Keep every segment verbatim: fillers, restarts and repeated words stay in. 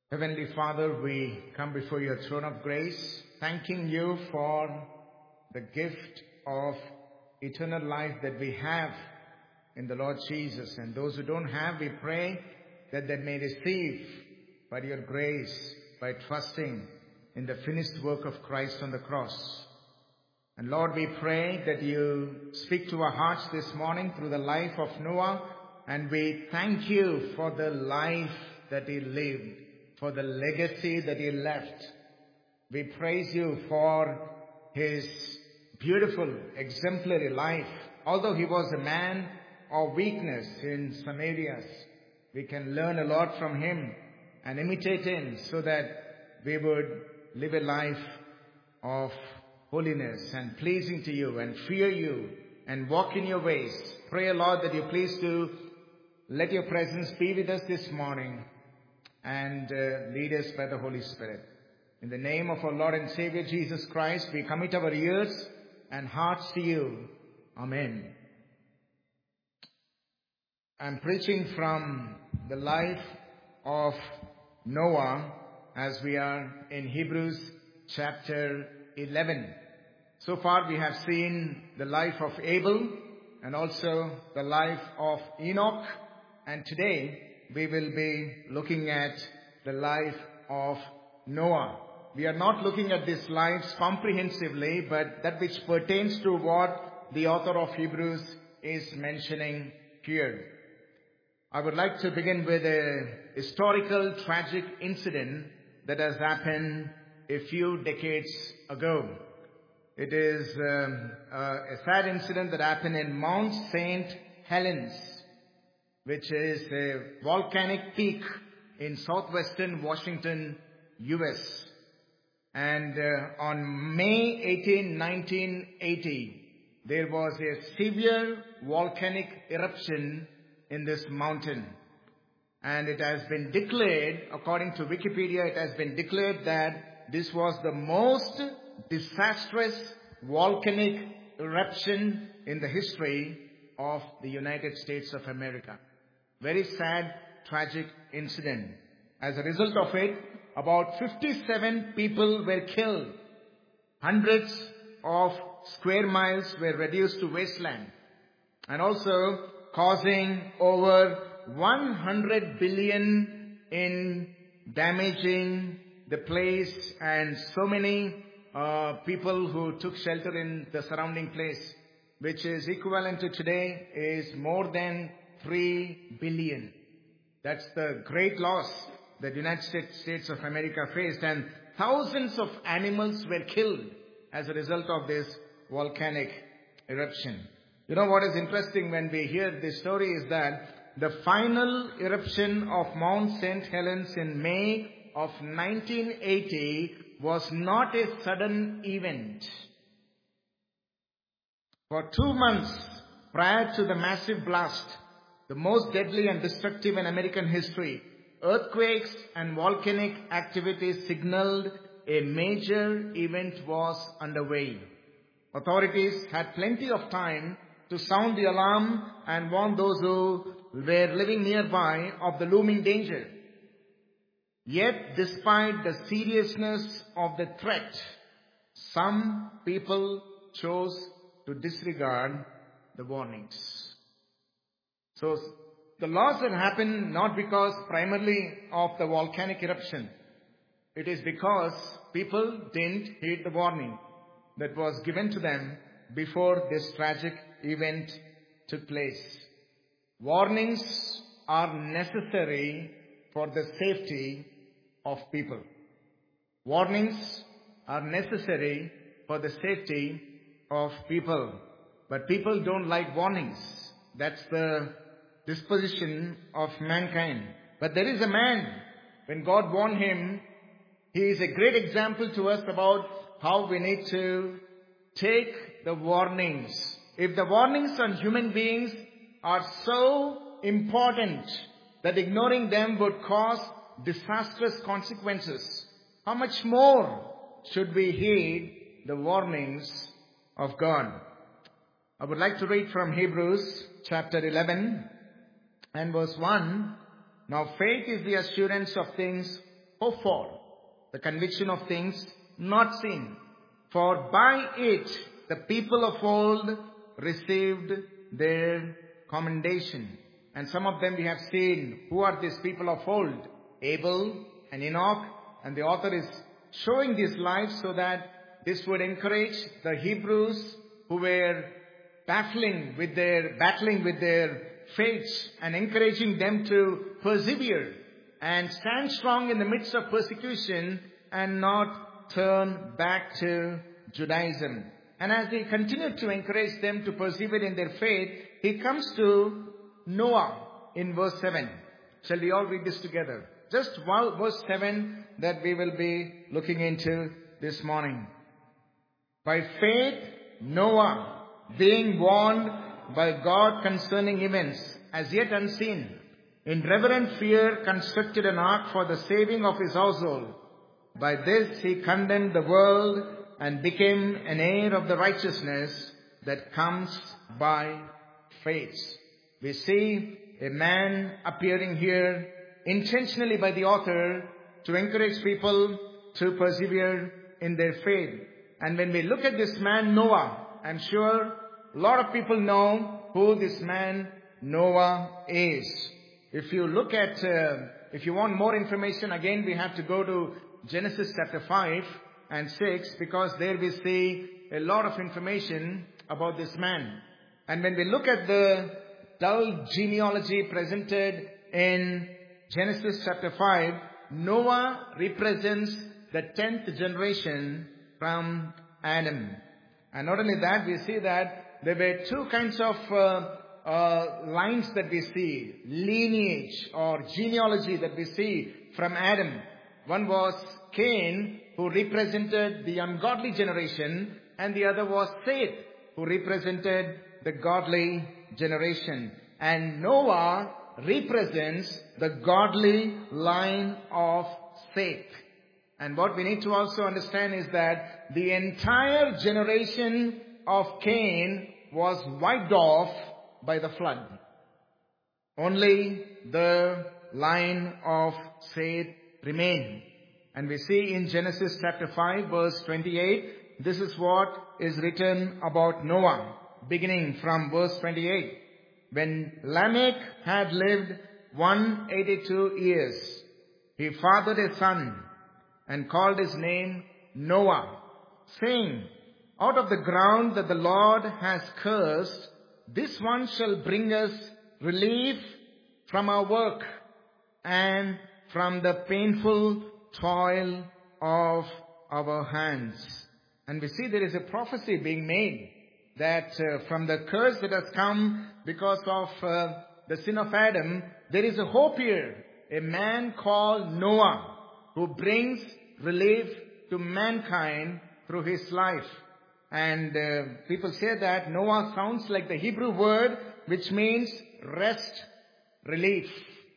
Heavenly Father, we come before your throne of grace, thanking you for the gift of eternal life that we have in the Lord Jesus. And those who don't have, we pray that they may receive by your grace, by trusting in the finished work of Christ on the cross. And Lord, we pray that you speak to our hearts this morning through the life of Noah, and we thank you for the life that he lived, for the legacy that he left. We praise you for his beautiful, exemplary life. Although he was a man of weakness in some areas, we can learn a lot from him and imitate him so that we would live a life of holiness and pleasing to you and fear you and walk in your ways. Pray, Lord, that you please do let your presence be with us this morning and uh, lead us by the Holy Spirit. In the name of our Lord and Savior Jesus Christ, we commit our ears and hearts to you. Amen. I'm preaching from the life of Noah as we are in Hebrews chapter eleven. So far we have seen the life of Abel and also the life of Enoch, and today we will be looking at the life of Noah. We are not looking at these lives comprehensively, but that which pertains to what the author of Hebrews is mentioning here. I would like to begin with a historical tragic incident that has happened a few decades ago. It is um, uh, a sad incident that happened in Mount Saint Helens, which is a volcanic peak in southwestern Washington, U S And uh, on May eighteenth, nineteen eighty, there was a severe volcanic eruption in this mountain. And it has been declared, according to Wikipedia, it has been declared that this was the most disastrous volcanic eruption in the history of the United States of America. Very sad, tragic incident. As a result of it, about fifty-seven people were killed. Hundreds of square miles were reduced to wasteland. And also causing over one hundred billion in damaging the place, and so many uh, people who took shelter in the surrounding place, which is equivalent to today is more than three billion. That's the great loss that the United States of America faced, and thousands of animals were killed as a result of this volcanic eruption. You know what is interesting when we hear this story is that the final eruption of Mount Saint Helens in May of nineteen eighty was not a sudden event. For two months prior to the massive blast, the most deadly and destructive in American history, earthquakes and volcanic activity signaled a major event was underway. Authorities had plenty of time to sound the alarm and warn those who were living nearby of the looming danger. Yet, despite the seriousness of the threat, some people chose to disregard the warnings. So, the loss had happened not because primarily of the volcanic eruption. It is because people didn't heed the warning that was given to them before this tragic event took place. Warnings are necessary for the safety of people. Warnings are necessary for the safety of people. But people don't like warnings. That's the disposition of mankind. But there is a man, when God warned him, he is a great example to us about how we need to take the warnings. If the warnings on human beings are so important that ignoring them would cause disastrous consequences, how much more should we heed the warnings of God? I would like to read from Hebrews chapter eleven and verse one. Now faith is the assurance of things hoped for, the conviction of things not seen. For by it the people of old received their commendation. And some of them we have seen. Who are these people of old? Abel and Enoch. And the author is showing these lives so that this would encourage the Hebrews who were battling with their, battling with their faiths and encouraging them to persevere and stand strong in the midst of persecution and not turn back to Judaism. And as he continued to encourage them to persevere in their faith, he comes to Noah in verse seven. Shall we all read this together? Just verse seven that we will be looking into this morning. By faith, Noah, being warned by God concerning events as yet unseen, in reverent fear constructed an ark for the saving of his household. By this he condemned the world and became an heir of the righteousness that comes by faith. We see a man appearing here intentionally by the author to encourage people to persevere in their faith. And when we look at this man Noah, I'm sure a lot of people know who this man Noah is. If you look at, uh, if you want more information, again we have to go to Genesis chapter five and six, because there we see a lot of information about this man. And when we look at the dull genealogy presented in Genesis chapter five, Noah represents the tenth generation from Adam. And not only that, we see that there were two kinds of uh, uh, lines that we see, lineage or genealogy that we see from Adam. One was Cain, who represented the ungodly generation, and the other was Seth, who represented the godly generation. And Noah represents the godly line of Seth. And what we need to also understand is that the entire generation of Cain was wiped off by the flood. Only the line of Seth remained. And we see in Genesis chapter five verse twenty-eight, this is what is written about Noah, beginning from verse twenty-eight. When Lamech had lived one hundred eighty-two years, he fathered a son and called his name Noah, saying, out of the ground that the Lord has cursed, this one shall bring us relief from our work and from the painful toil of our hands. And we see there is a prophecy being made that uh, from the curse that has come because of uh, the sin of Adam, there is a hope here. A man called Noah who brings relief to mankind through his life. And uh, people say that Noah sounds like the Hebrew word which means rest, relief.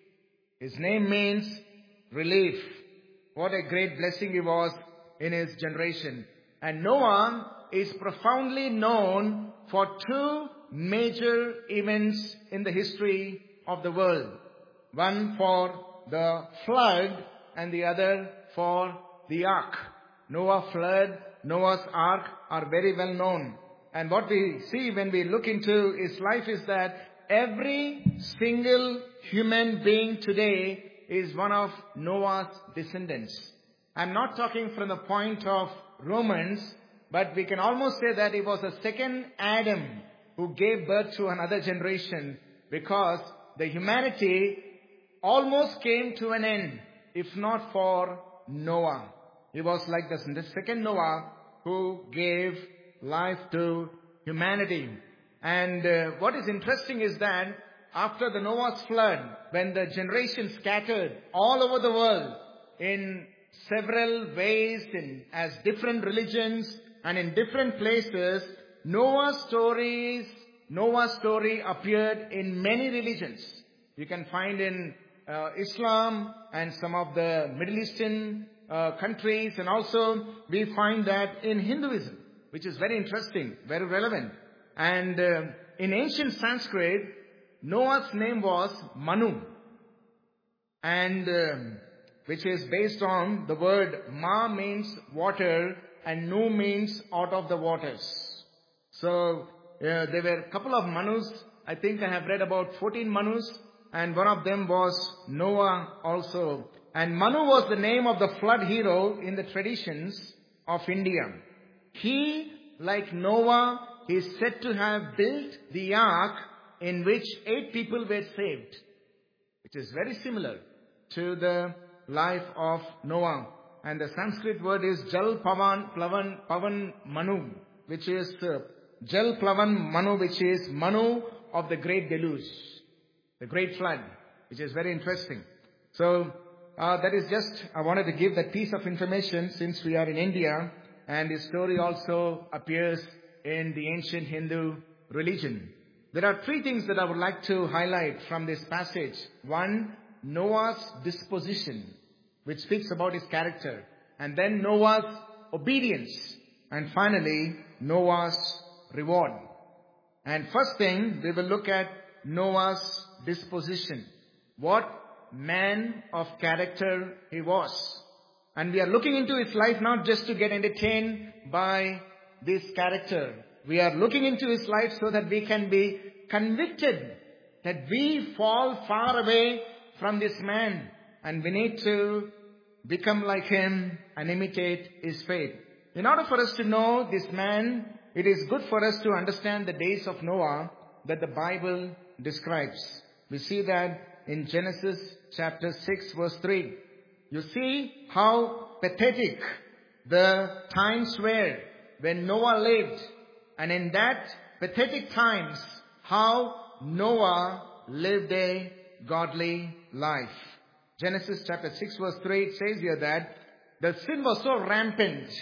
His name means relief. What a great blessing he was in his generation. And Noah is profoundly known for two major events in the history of the world. One for the flood and the other for the ark. Noah's flood, Noah's ark are very well known. And what we see when we look into his life is that every single human being today is one of Noah's descendants. I'm not talking from the point of Romans, but we can almost say that it was a second Adam who gave birth to another generation, because the humanity almost came to an end, if not for Noah. He was like this, the second Noah who gave life to humanity. And uh, what is interesting is that after the Noah's flood, when the generation scattered all over the world in several ways, in as different religions and in different places, Noah's stories, Noah's story appeared in many religions. You can find in uh, Islam and some of the Middle Eastern uh, countries, and also we find that in Hinduism, which is very interesting, very relevant. And uh, in ancient Sanskrit, Noah's name was Manu. And uh, which is based on the word Ma means water and Nu means out of the waters. So uh, there were a couple of Manus. I think I have read about fourteen Manus, and one of them was Noah also. And Manu was the name of the flood hero in the traditions of India. He, like Noah, is said to have built the ark in which eight people were saved, which is very similar to the life of Noah. And the Sanskrit word is Jal Pavan, Plavan, Pavan Manu, which is uh, Jal Plavan Manu, which is Manu of the great deluge, the great flood, which is very interesting. So, uh, that is just, I wanted to give that piece of information since we are in India, and the story also appears in the ancient Hindu religion. There are three things that I would like to highlight from this passage. One, Noah's disposition, which speaks about his character. And then Noah's obedience. And finally, Noah's reward. And first thing, we will look at Noah's disposition. What man of character he was. And we are looking into his life not just to get entertained by this character. We are looking into his life so that we can be convicted that we fall far away from this man, and we need to become like him and imitate his faith. In order for us to know this man, it is good for us to understand the days of Noah that the Bible describes. We see that in Genesis chapter six verse three. You see how pathetic the times were when Noah lived. And in that pathetic times, how Noah lived a godly life. Genesis chapter six verse three, it says here that the sin was so rampant,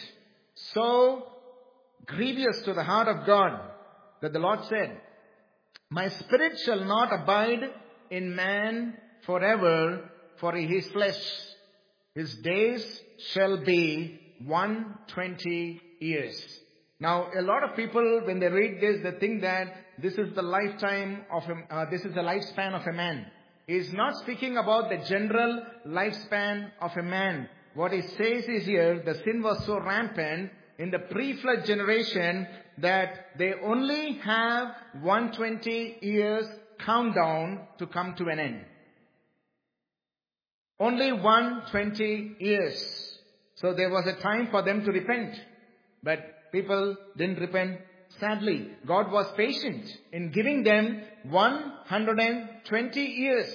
so grievous to the heart of God, that the Lord said, my spirit shall not abide in man forever, for he is flesh. His days shall be one hundred twenty years. Now, a lot of people, when they read this, they think that this is the lifetime of a, uh, this is the lifespan of a man. He is not speaking about the general lifespan of a man. What he says is here, the sin was so rampant in the pre-flood generation that they only have one hundred twenty years countdown to come to an end. Only one hundred twenty years. So there was a time for them to repent. But people didn't repent. Sadly, God was patient in giving them one hundred twenty years.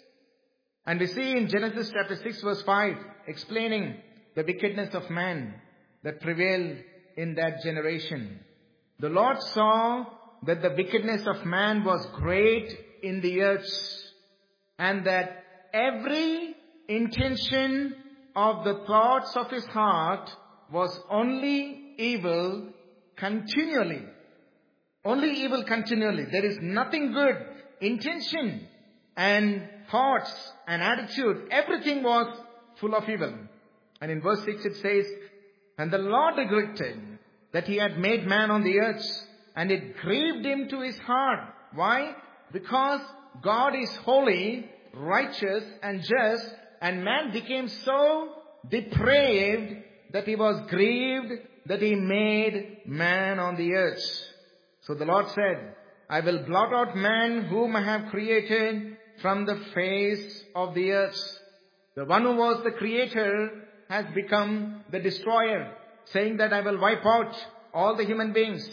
And we see in Genesis chapter six verse five, explaining the wickedness of man that prevailed in that generation. The Lord saw that the wickedness of man was great in the earth, and that every intention of the thoughts of his heart was only evil continually. Only evil continually. There is nothing good. Intention and thoughts and attitude, everything was full of evil. And in verse six it says, and the Lord regretted that he had made man on the earth, and it grieved him to his heart. Why? Because God is holy, righteous and just, and man became so depraved that he was grieved that he made man on the earth. So the Lord said, I will blot out man whom I have created from the face of the earth. The one who was the creator has become the destroyer, saying that I will wipe out all the human beings,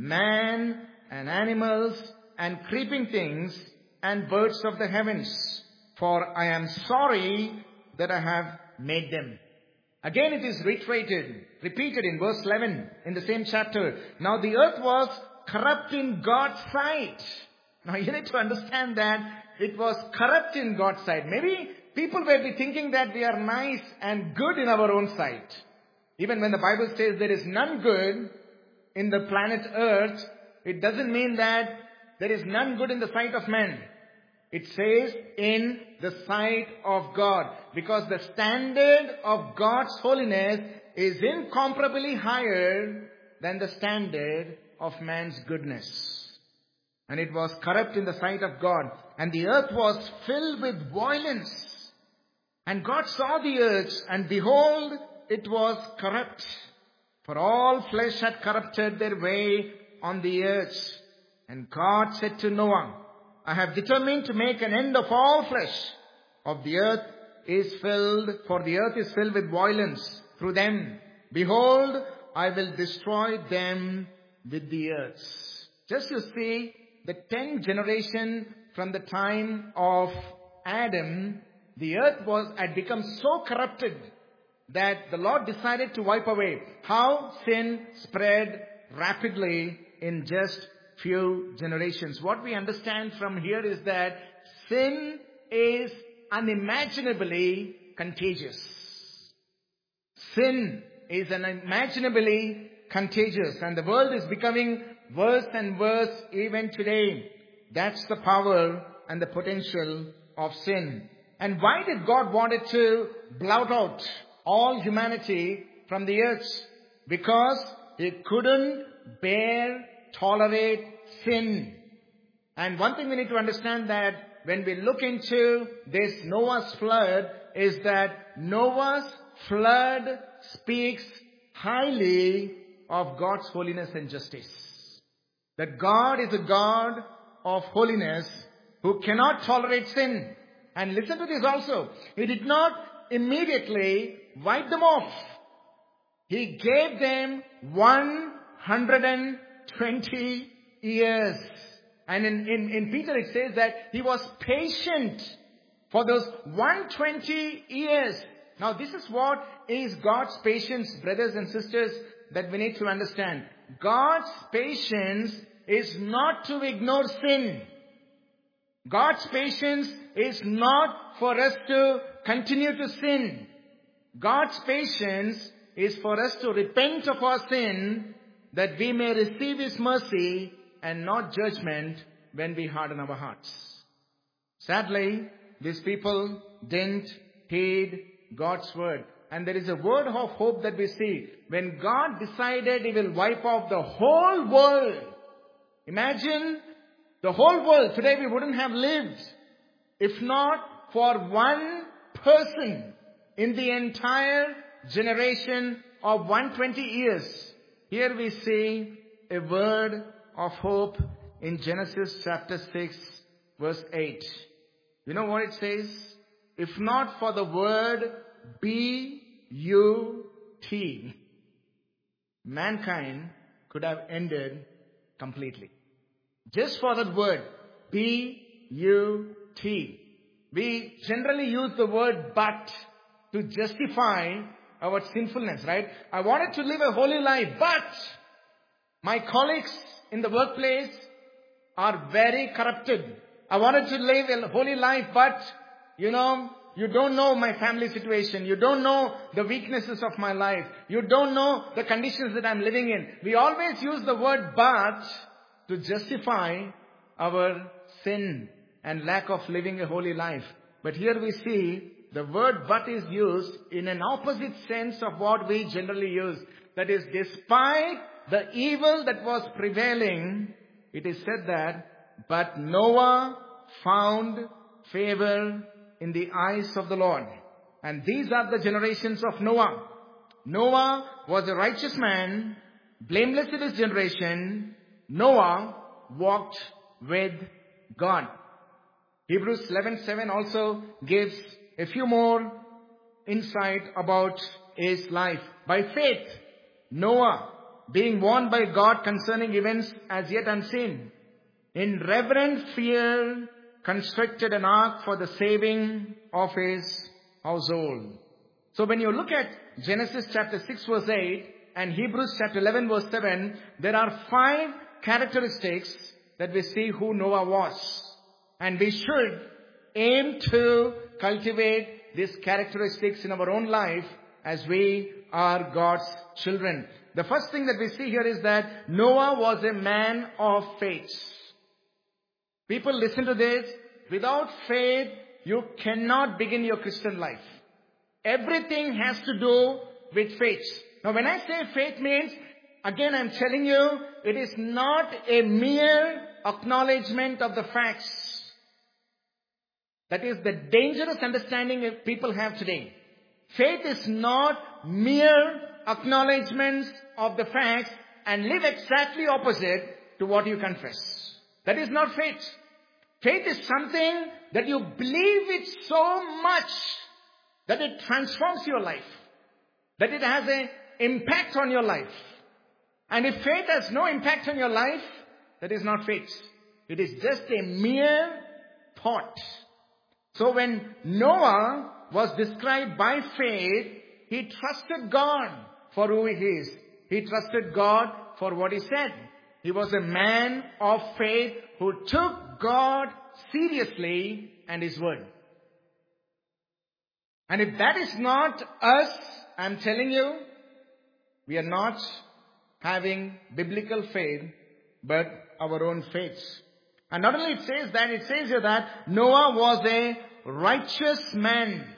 man and animals and creeping things and birds of the heavens, for I am sorry that I have made them. Again it is reiterated, repeated in verse eleven in the same chapter. Now the earth was corrupt in God's sight. Now you need to understand that it was corrupt in God's sight. Maybe people will be thinking that we are nice and good in our own sight. Even when the Bible says there is none good in the planet earth, it doesn't mean that there is none good in the sight of man. It says in the sight of God, because the standard of God's holiness is incomparably higher than the standard of man's goodness. And it was corrupt in the sight of God. And the earth was filled with violence. And God saw the earth, and behold, it was corrupt. For all flesh had corrupted their way on the earth. And God said to Noah, I have determined to make an end of all flesh. Of the earth is filled, for the earth is filled with violence through them. Behold, I will destroy them with the earth. Just to see the tenth generation from the time of Adam, the earth was had become so corrupted that the Lord decided to wipe away. How sin spread rapidly in just few generations. What we understand from here is that sin is unimaginably contagious. Sin is unimaginably contagious, and the world is becoming worse and worse even today. That's the power and the potential of sin. And why did God wanted to blot out all humanity from the earth? Because He couldn't bear, tolerate sin. And one thing we need to understand that when we look into this Noah's flood is that Noah's flood speaks highly of God's holiness and justice. That God is a God of holiness who cannot tolerate sin. And listen to this also. He did not immediately wipe them off. He gave them one hundred twenty years. And in, in, in Peter it says that he was patient for those one hundred twenty years. Now this is what is God's patience, brothers and sisters, that we need to understand. God's patience is not to ignore sin. God's patience is not for us to continue to sin. God's patience is for us to repent of our sin, that we may receive His mercy and not judgment when we harden our hearts. Sadly, these people didn't heed God's word. And there is a word of hope that we see. When God decided He will wipe off the whole world. Imagine the whole world. Today we wouldn't have lived if not for one person in the entire generation of one hundred twenty years. Here we see a word of hope in Genesis chapter six verse eight. You know what it says? If not for the word B U T, mankind could have ended completely. Just for that word, B U T. We generally use the word but to justify our sinfulness, right? I wanted to live a holy life, but my colleagues in the workplace are very corrupted. I wanted to live a holy life, but, you know, you don't know my family situation. You don't know the weaknesses of my life. You don't know the conditions that I'm living in. We always use the word but to justify our sin and lack of living a holy life. But here we see the word but is used in an opposite sense of what we generally use. That is, despite the evil that was prevailing, it is said that, but Noah found favor in the eyes of the Lord. And these are the generations of Noah. Noah was a righteous man, blameless in his generation. Noah walked with God. Hebrews eleven seven also gives a few more insight about his life. By faith, Noah, being warned by God concerning events as yet unseen, in reverent fear constructed an ark for the saving of his household. So when you look at Genesis chapter six verse eight and Hebrews chapter eleven verse seven, there are five characteristics that we see who Noah was. And we should aim to cultivate these characteristics in our own life as we are God's children. The first thing that we see here is that Noah was a man of faith. People, listen to this. Without faith, you cannot begin your Christian life. Everything has to do with faith. Now, when I say faith means, again, I'm telling you, it is not a mere acknowledgement of the facts. That is the dangerous understanding that people have today. Faith is not mere acknowledgements of the facts and live exactly opposite to what you confess. That is not faith. Faith is something that you believe it so much that it transforms your life. That it has an impact on your life. And if faith has no impact on your life, that is not faith. It is just a mere thought. So when Noah was described by faith, he trusted God for who he is. He trusted God for what he said. He was a man of faith who took God seriously and his word. And if that is not us, I'm telling you, we are not having biblical faith, but our own faiths. And not only it says that, it says here that Noah was a righteous man.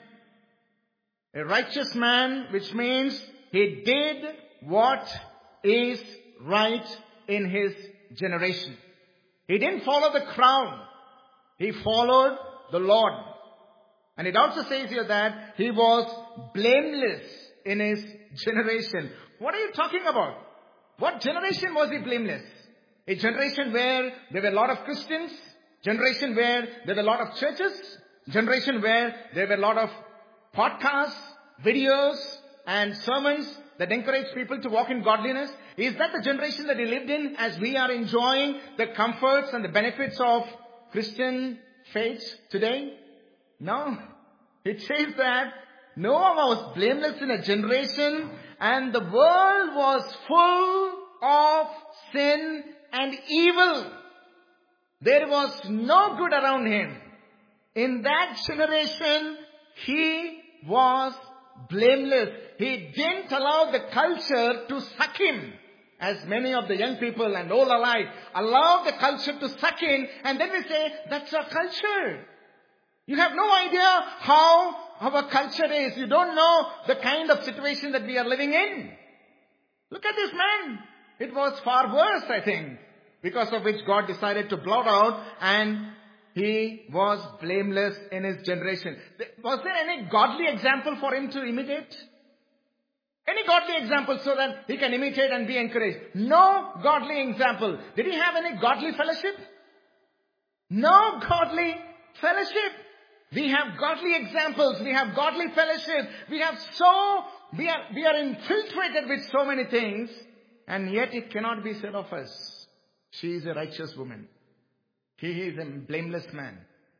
A righteous man, which means he did what is right in his generation. He didn't follow the crowd. He followed the Lord. And it also says here that he was blameless in his generation. What are you talking about? What generation was he blameless? A generation where there were a lot of Christians, generation where there were a lot of churches, generation where there were a lot of podcasts, videos, and sermons that encourage people to walk in godliness. Is that the generation that he lived in as we are enjoying the comforts and the benefits of Christian faith today? No. It says that Noah was blameless in a generation and the world was full of sin and evil. There was no good around him. In that generation, he was blameless. He didn't allow the culture to suck him. As many of the young people and all alike allow the culture to suck in, and then we say, that's our culture. You have no idea how our culture is. You don't know the kind of situation that we are living in. Look at this man. It was far worse, I think, because of which God decided to blot out, and he was blameless in his generation. Was there any godly example for him to imitate? Any godly example so that he can imitate and be encouraged? No godly example. Did he have any godly fellowship? No godly fellowship. We have godly examples. We have godly fellowship. We have so, we are, we are infiltrated with so many things. And yet it cannot be said of us, she is a righteous woman. He is a blameless man.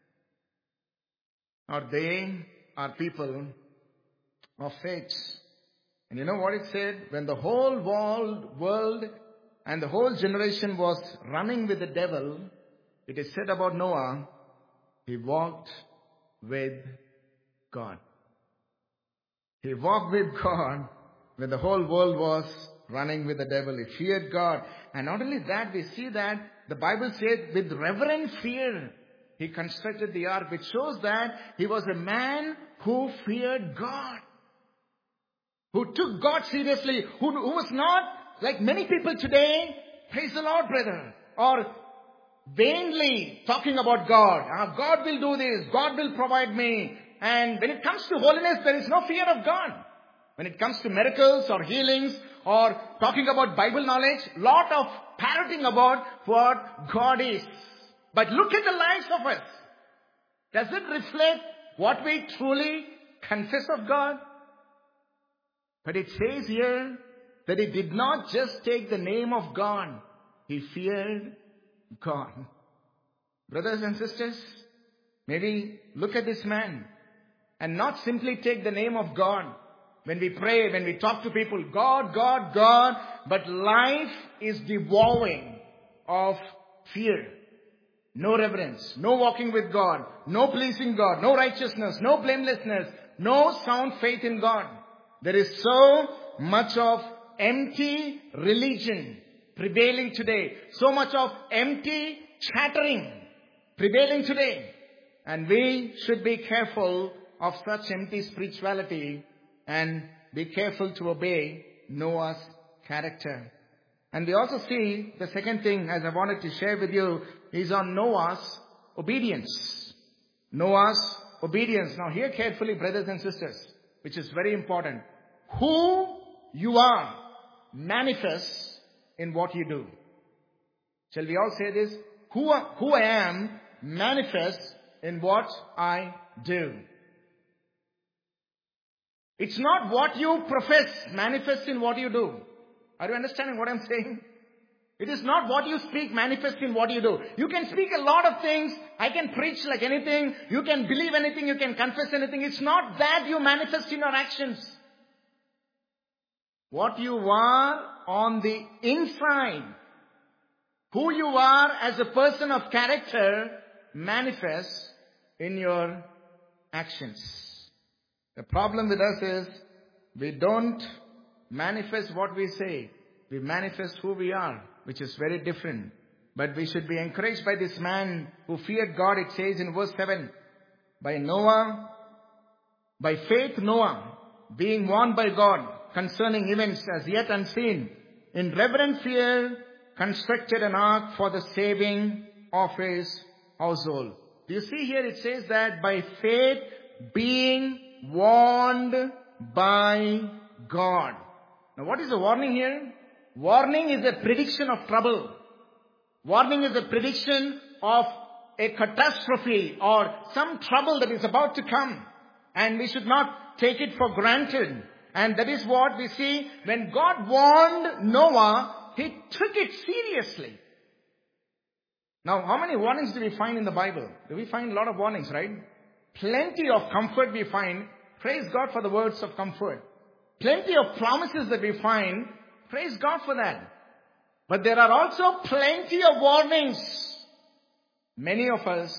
Or they are people of faith. And you know what it said? When the whole world, world and the whole generation was running with the devil, it is said about Noah, he walked with God. He walked with God when the whole world was running with the devil. He feared God. And not only that, we see that the Bible says with reverent fear, he constructed the ark, which shows that he was a man who feared God. Who took God seriously, who, who was not like many people today, praise the Lord, brother, or vainly talking about God. Ah, God will do this, God will provide me. And when it comes to holiness, there is no fear of God. When it comes to miracles or healings or talking about Bible knowledge, lot of parroting about what God is. But look at the lives of us. Does it reflect what we truly confess of God? But it says here that he did not just take the name of God. He feared God. Brothers and sisters, maybe look at this man and not simply take the name of God. When we pray, when we talk to people, God, God, God, but life is devoid of fear. No reverence, no walking with God, no pleasing God, no righteousness, no blamelessness, no sound faith in God. There is so much of empty religion prevailing today. So much of empty chattering prevailing today. And we should be careful of such empty spirituality and be careful to obey Noah's character. And we also see the second thing as I wanted to share with you is on Noah's obedience. Noah's obedience. Now hear carefully, brothers and sisters, which is very important. Who you are manifests in what you do. Shall we all say this? Who, who I am manifests in what I do. It's not what you profess manifests in what you do. Are you understanding what I'm saying? It is not what you speak manifests in what you do. You can speak a lot of things. I can preach like anything. You can believe anything. You can confess anything. It's not that you manifest in your actions. What you are on the inside, who you are as a person of character, manifests in your actions. The problem with us is we don't manifest what we say. We manifest who we are, which is very different. But we should be encouraged by this man who feared God. It says in verse seven, by Noah, by faith Noah, being warned by God concerning events as yet unseen, in reverent fear constructed an ark for the saving of his household. Do you see here it says that by faith being warned by God. Now what is the warning here? Warning is a prediction of trouble. Warning is a prediction of a catastrophe or some trouble that is about to come. And we should not take it for granted. And that is what we see when God warned Noah, he took it seriously. Now, how many warnings do we find in the Bible? Do we find a lot of warnings, right? Plenty of comfort we find. Praise God for the words of comfort. Plenty of promises that we find. Praise God for that. But there are also plenty of warnings. Many of us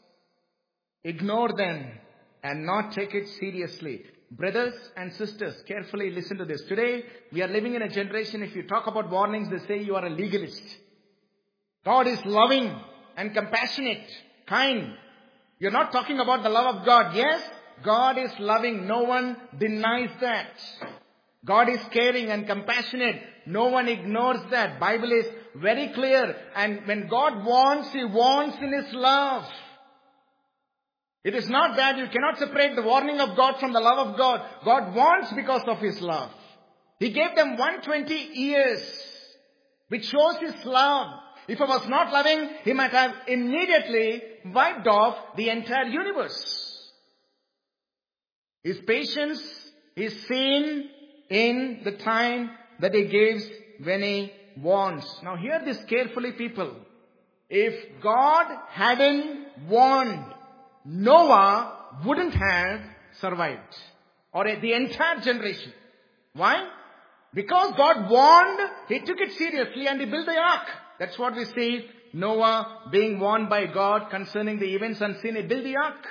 ignore them and not take it seriously. Brothers and sisters, carefully listen to this. Today, we are living in a generation, if you talk about warnings, they say you are a legalist. God is loving and compassionate, kind. You're not talking about the love of God. Yes, God is loving. No one denies that. God is caring and compassionate. No one ignores that. Bible is very clear. And when God wants, He wants in His love. It is not that you cannot separate the warning of God from the love of God. God wants because of His love. He gave them one hundred twenty years, which shows His love. If He was not loving, He might have immediately wiped off the entire universe. His patience is seen in the time that He gives when He warns. Now hear this carefully, people. If God hadn't warned, Noah wouldn't have survived. Or the entire generation. Why? Because God warned, He took it seriously and He built the ark. That's what we see. Noah being warned by God concerning the events unseen, He built the ark.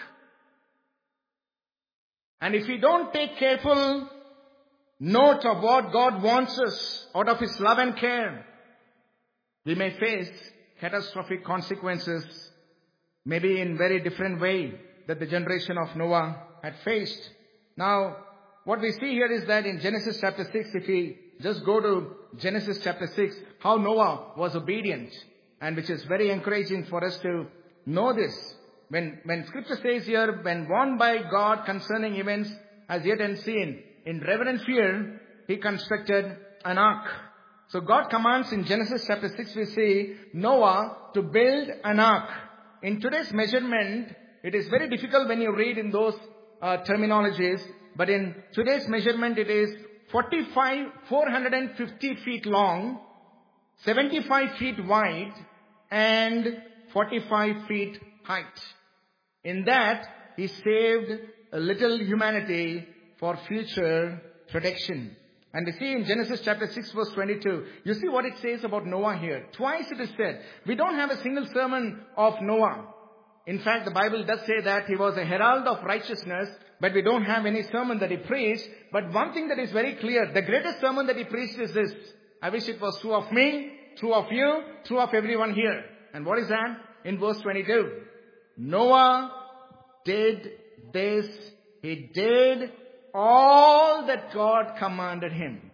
And if we don't take careful note of what God wants us out of His love and care, we may face catastrophic consequences, maybe in very different way that the generation of Noah had faced. Now, what we see here is that in Genesis chapter six, if we just go to Genesis chapter six, how Noah was obedient, and which is very encouraging for us to know this. When, when scripture says here, when warned by God concerning events as yet unseen, in reverent fear, he constructed an ark. So God commands in Genesis chapter six, we see Noah to build an ark. In today's measurement, it is very difficult when you read in those uh, terminologies, but in today's measurement, it is forty-five, four hundred fifty feet long, seventy-five feet wide, and forty-five feet height. In that, He saved a little humanity for future protection. And we see in Genesis chapter six verse twenty-two, you see what it says about Noah here. Twice it is said. We don't have a single sermon of Noah. In fact, the Bible does say that he was a herald of righteousness, but we don't have any sermon that he preached. But one thing that is very clear, the greatest sermon that he preached is this. I wish it was true of me, true of you, true of everyone here. And what is that? In verse twenty-two. Noah did this. He did all that God commanded him.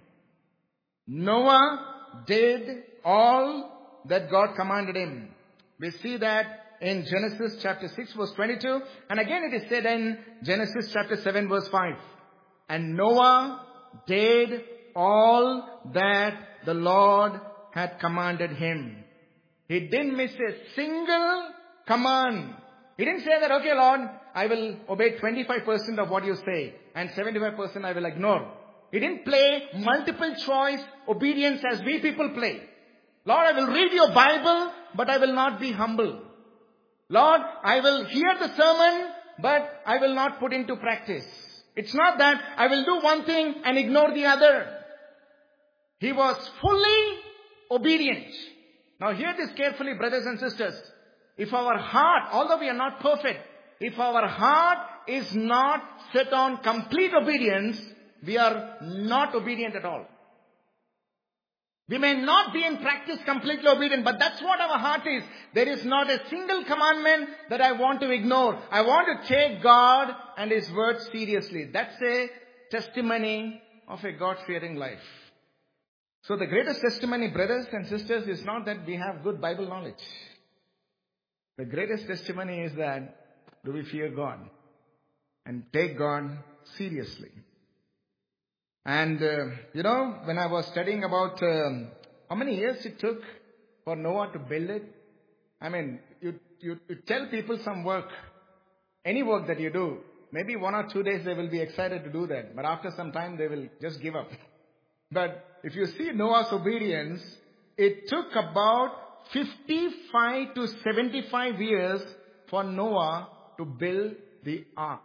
Noah did all that God commanded him. We see that in Genesis chapter six verse twenty-two. And again it is said in Genesis chapter seven verse five. And Noah did all that the Lord had commanded him. He didn't miss a single command. He didn't say that, okay Lord, I will obey twenty-five percent of what you say and seventy-five percent I will ignore. He didn't play multiple choice obedience as we people play. Lord, I will read your Bible, but I will not be humble. Lord, I will hear the sermon, but I will not put into practice. It's not that I will do one thing and ignore the other. He was fully obedient. Now hear this carefully, brothers and sisters. If our heart, although we are not perfect, if our heart is not set on complete obedience, we are not obedient at all. We may not be in practice completely obedient, but that's what our heart is. There is not a single commandment that I want to ignore. I want to take God and His word seriously. That's a testimony of a God-fearing life. So the greatest testimony, brothers and sisters, is not that we have good Bible knowledge. The greatest testimony is that do we fear God and take God seriously. And, uh, you know, when I was studying about um, how many years it took for Noah to build it. I mean, you, you, you tell people some work, any work that you do, maybe one or two days they will be excited to do that. But after some time they will just give up. But if you see Noah's obedience, it took about fifty-five to seventy-five years for Noah to build the ark.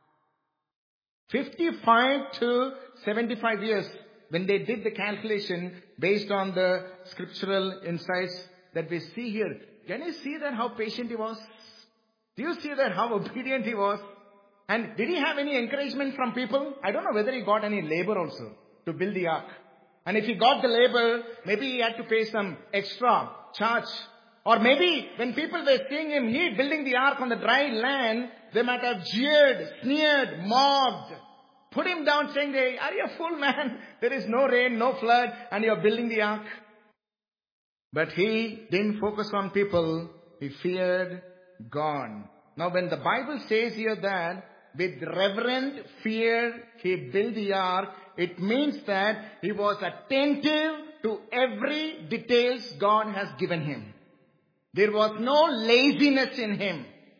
fifty-five to seventy-five years when they did the calculation based on the scriptural insights that we see here. Can you see that how patient he was? Do you see that how obedient he was? And did he have any encouragement from people? I don't know whether he got any labor also to build the ark. And if he got the labor, maybe he had to pay some extra charge. Or maybe when people were seeing him, he building the ark on the dry land, they might have jeered, sneered, mocked, put him down saying, hey, are you a fool man? There is no rain, no flood, and you're building the ark. But he didn't focus on people. He feared God. Now when the Bible says here that with reverent fear he built the ark, it means that he was attentive to every details God has given him. There was no laziness in him.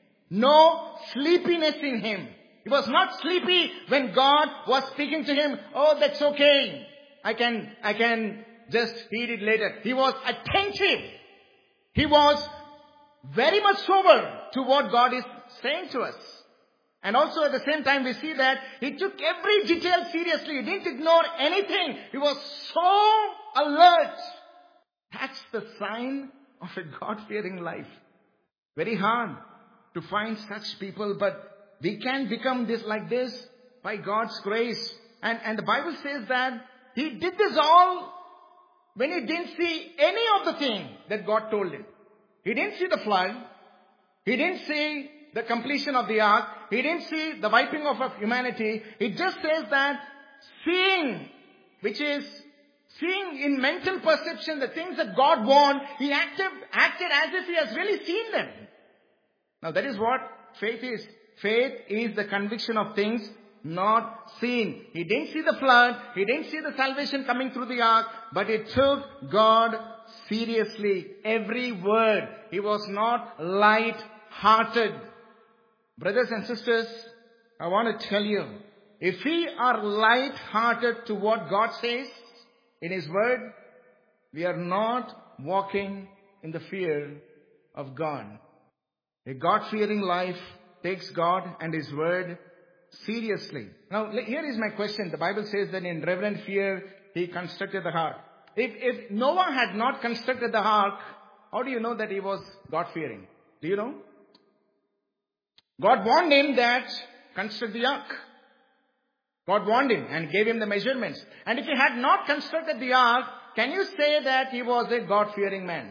No sleepiness in him. He was not sleepy when God was speaking to him. Oh, that's okay. I can, I can just heed it later. He was attentive. He was very much sober to what God is saying to us. And also at the same time we see that he took every detail seriously. He didn't ignore anything. He was so alert. That's the sign of a God-fearing life. Very hard to find such people, but we can become this like this by God's grace. And, and the Bible says that he did this all when he didn't see any of the thing that God told him. He didn't see the flood. He didn't see the completion of the ark. He didn't see the wiping off of humanity. It just says that seeing, which is seeing in mental perception the things that God wants, he acted, acted as if he has really seen them. Now that is what faith is. Faith is the conviction of things not seen. He didn't see the flood. He didn't see the salvation coming through the ark. But he took God seriously. Every word. He was not light-hearted. Brothers and sisters, I want to tell you, if we are light-hearted to what God says in His Word, we are not walking in the fear of God. A God-fearing life takes God and His Word seriously. Now, here is my question. The Bible says that in reverent fear, He constructed the ark. If, if Noah had not constructed the ark, how do you know that he was God-fearing? Do you know? God warned him that construct the ark. God warned him and gave him the measurements. And if he had not constructed the ark, can you say that he was a God-fearing man?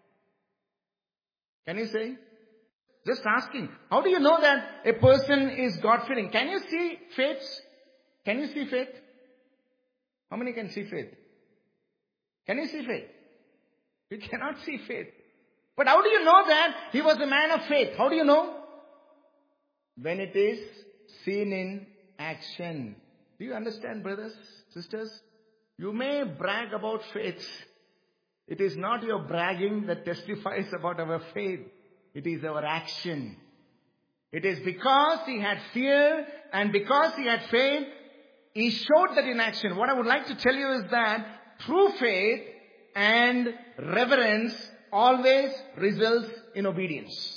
Can you say? Just asking. How do you know that a person is God-fearing? Can you see faith? Can you see faith? How many can see faith? Can you see faith? You cannot see faith. But how do you know that he was a man of faith? How do you know? When it is seen in action. Do you understand, brothers, sisters? You may brag about faith. It is not your bragging that testifies about our faith. It is our action. It is because he had fear and because he had faith, he showed that in action. What I would like to tell you is that true faith and reverence always results in obedience.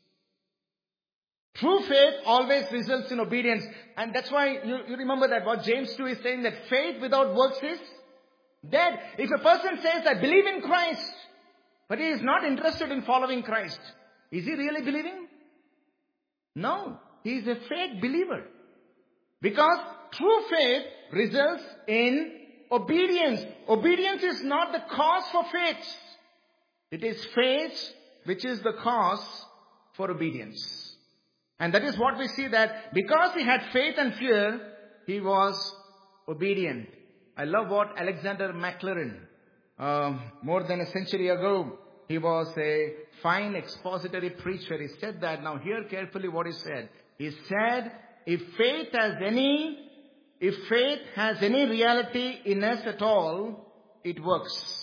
True faith always results in obedience. And that's why you, you remember that what James two is saying, that faith without works is dead. If a person says, I believe in Christ, but he is not interested in following Christ, is he really believing? No. He is a fake believer. Because true faith results in obedience. Obedience is not the cause for faith. It is faith which is the cause for obedience. And that is what we see, that because he had faith and fear, he was obedient. I love what Alexander Maclaren, um, more than a century ago, he was a fine expository preacher. He said that. Now hear carefully what he said. He said, if faith has any, if faith has any reality in us at all, it works.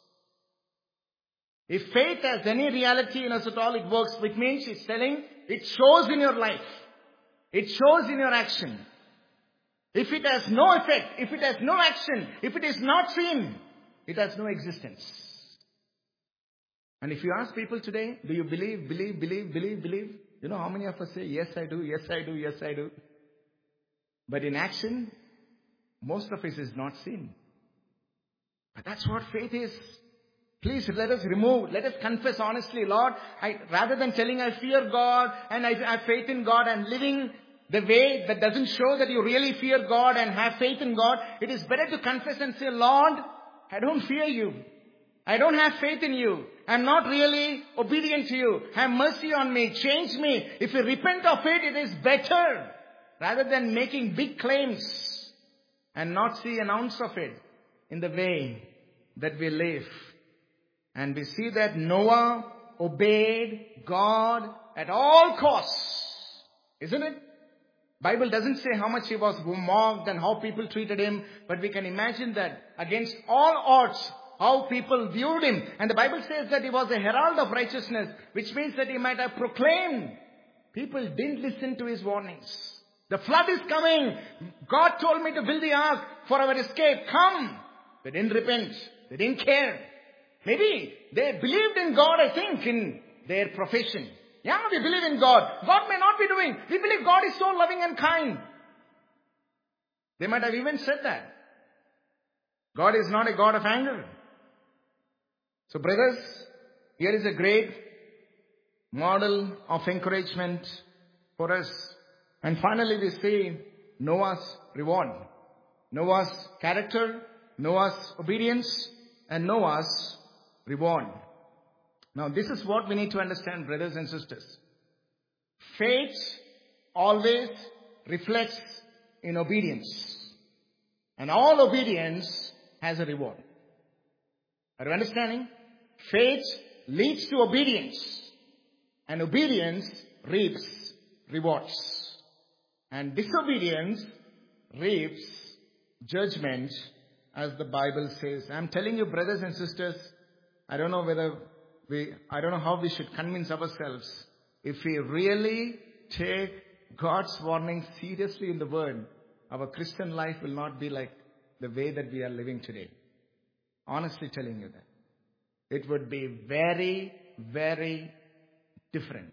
If faith has any reality in us at all, it works. Which means he's telling, it shows in your life. It shows in your action. If it has no effect, if it has no action, if it is not seen, it has no existence. And if you ask people today, do you believe, believe, believe, believe, believe? You know how many of us say, yes I do, yes I do, yes I do. But in action, most of it is not seen. But that's what faith is. Please let us remove, let us confess honestly, Lord, I, rather than telling I fear God and I, I have faith in God and living the way that doesn't show that you really fear God and have faith in God, it is better to confess and say, Lord, I don't fear you. I don't have faith in you. I'm not really obedient to you. Have mercy on me. Change me. If you repent of it, it is better rather than making big claims and not see an ounce of it in the way that we live. And we see that Noah obeyed God at all costs. Isn't it? Bible doesn't say how much he was mocked and how people treated him. But we can imagine that against all odds, how people viewed him. And the Bible says that he was a herald of righteousness, which means that he might have proclaimed. People didn't listen to his warnings. The flood is coming. God told me to build the ark for our escape. Come. They didn't repent. They didn't care. Maybe they believed in God, I think, in their profession. Yeah, we believe in God. God may not be doing. We believe God is so loving and kind. They might have even said that. God is not a God of anger. So brothers, here is a great model of encouragement for us. And finally we see Noah's reward. Noah's character, Noah's obedience, and Noah's reward. Now this is what we need to understand, brothers and sisters. Faith always reflects in obedience. And all obedience has a reward. Are you understanding? Faith leads to obedience. And obedience reaps rewards. And disobedience reaps judgment, as the Bible says. I'm telling you, brothers and sisters, I don't know whether we, I don't know how we should convince ourselves. If we really take God's warning seriously in the Word, our Christian life will not be like the way that we are living today. Honestly telling you that. It would be very, very different.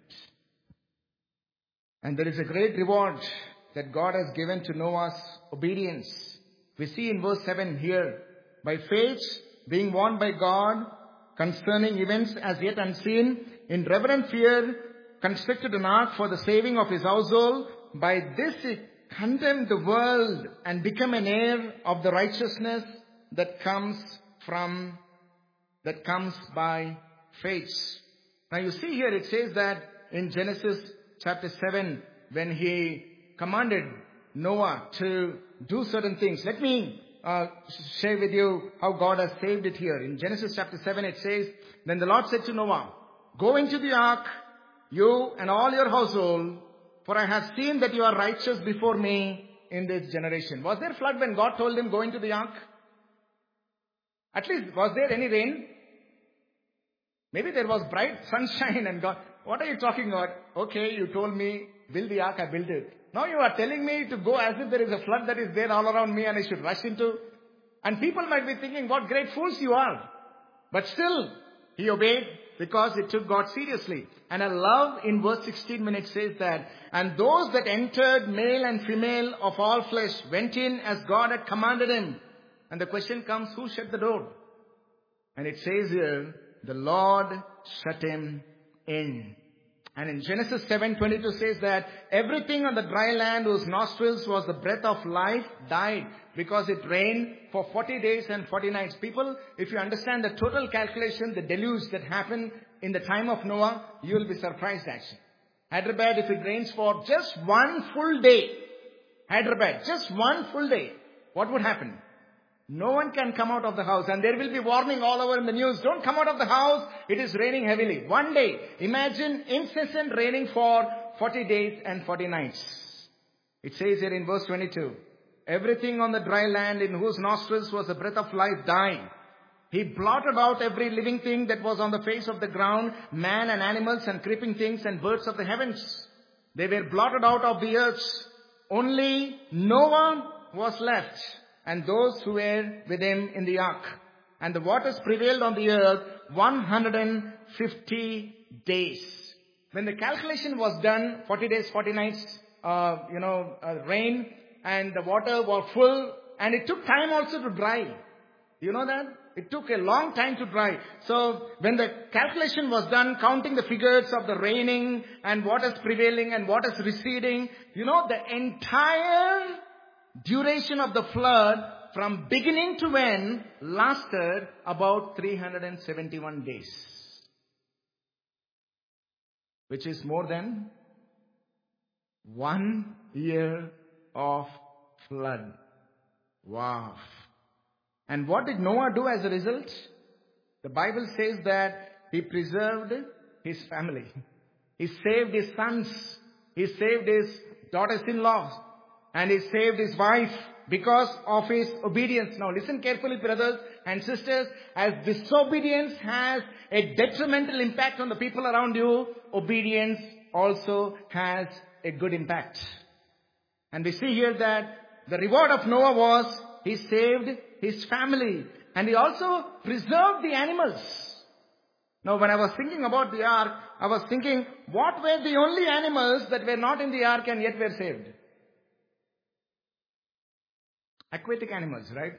And there is a great reward that God has given to Noah's obedience. We see in verse seven here, by faith being warned by God concerning events as yet unseen, in reverent fear constructed an ark for the saving of his household. By this he condemned the world and become an heir of the righteousness that comes from, that comes by faith. Now you see here it says that in Genesis chapter seven, when he commanded Noah to do certain things. Let me uh, share with you how God has saved it here. In Genesis chapter seven it says, then the Lord said to Noah, go into the ark, you and all your household, for I have seen that you are righteous before me in this generation. Was there flood when God told him, go into the ark? At least, was there any rain? Maybe there was bright sunshine and God, what are you talking about? Okay, you told me, build the ark, I built it. Now you are telling me to go as if there is a flood that is there all around me and I should rush into. And people might be thinking, what great fools you are. But still, he obeyed because it took God seriously. And I love in verse sixteen when it says that, and those that entered, male and female of all flesh, went in as God had commanded him. And the question comes, who shut the door? And it says here, the Lord shut him in. And in Genesis seven twenty-two says that everything on the dry land whose nostrils was the breath of life died because it rained for forty days and forty nights. People, if you understand the total calculation, the deluge that happened in the time of Noah, you will be surprised actually. Hyderabad, if it rains for just one full day, Hyderabad, just one full day, what would happen? No one can come out of the house, and there will be warning all over in the news. Don't come out of the house. It is raining heavily. One day. Imagine incessant raining for forty days and forty nights. It says here in verse twenty-two, everything on the dry land in whose nostrils was the breath of life died. He blotted out every living thing that was on the face of the ground, man and animals and creeping things and birds of the heavens. They were blotted out of the earth. Only Noah was left, and those who were with him in the ark. And the waters prevailed on the earth one hundred fifty days. When the calculation was done, forty days, forty nights, uh, you know, uh, rain, and the water was full, and it took time also to dry. You know that? It took a long time to dry. So when the calculation was done, counting the figures of the raining and waters prevailing and waters receding, you know, the entire duration of the flood from beginning to end lasted about three hundred seventy-one days. Which is more than one year of flood. Wow. And what did Noah do as a result? The Bible says that he preserved his family. He saved his sons. He saved his daughters-in-law. And he saved his wife because of his obedience. Now listen carefully, brothers and sisters. As disobedience has a detrimental impact on the people around you, obedience also has a good impact. And we see here that the reward of Noah was he saved his family. And he also preserved the animals. Now when I was thinking about the ark, I was thinking, what were the only animals that were not in the ark and yet were saved? Aquatic animals, right?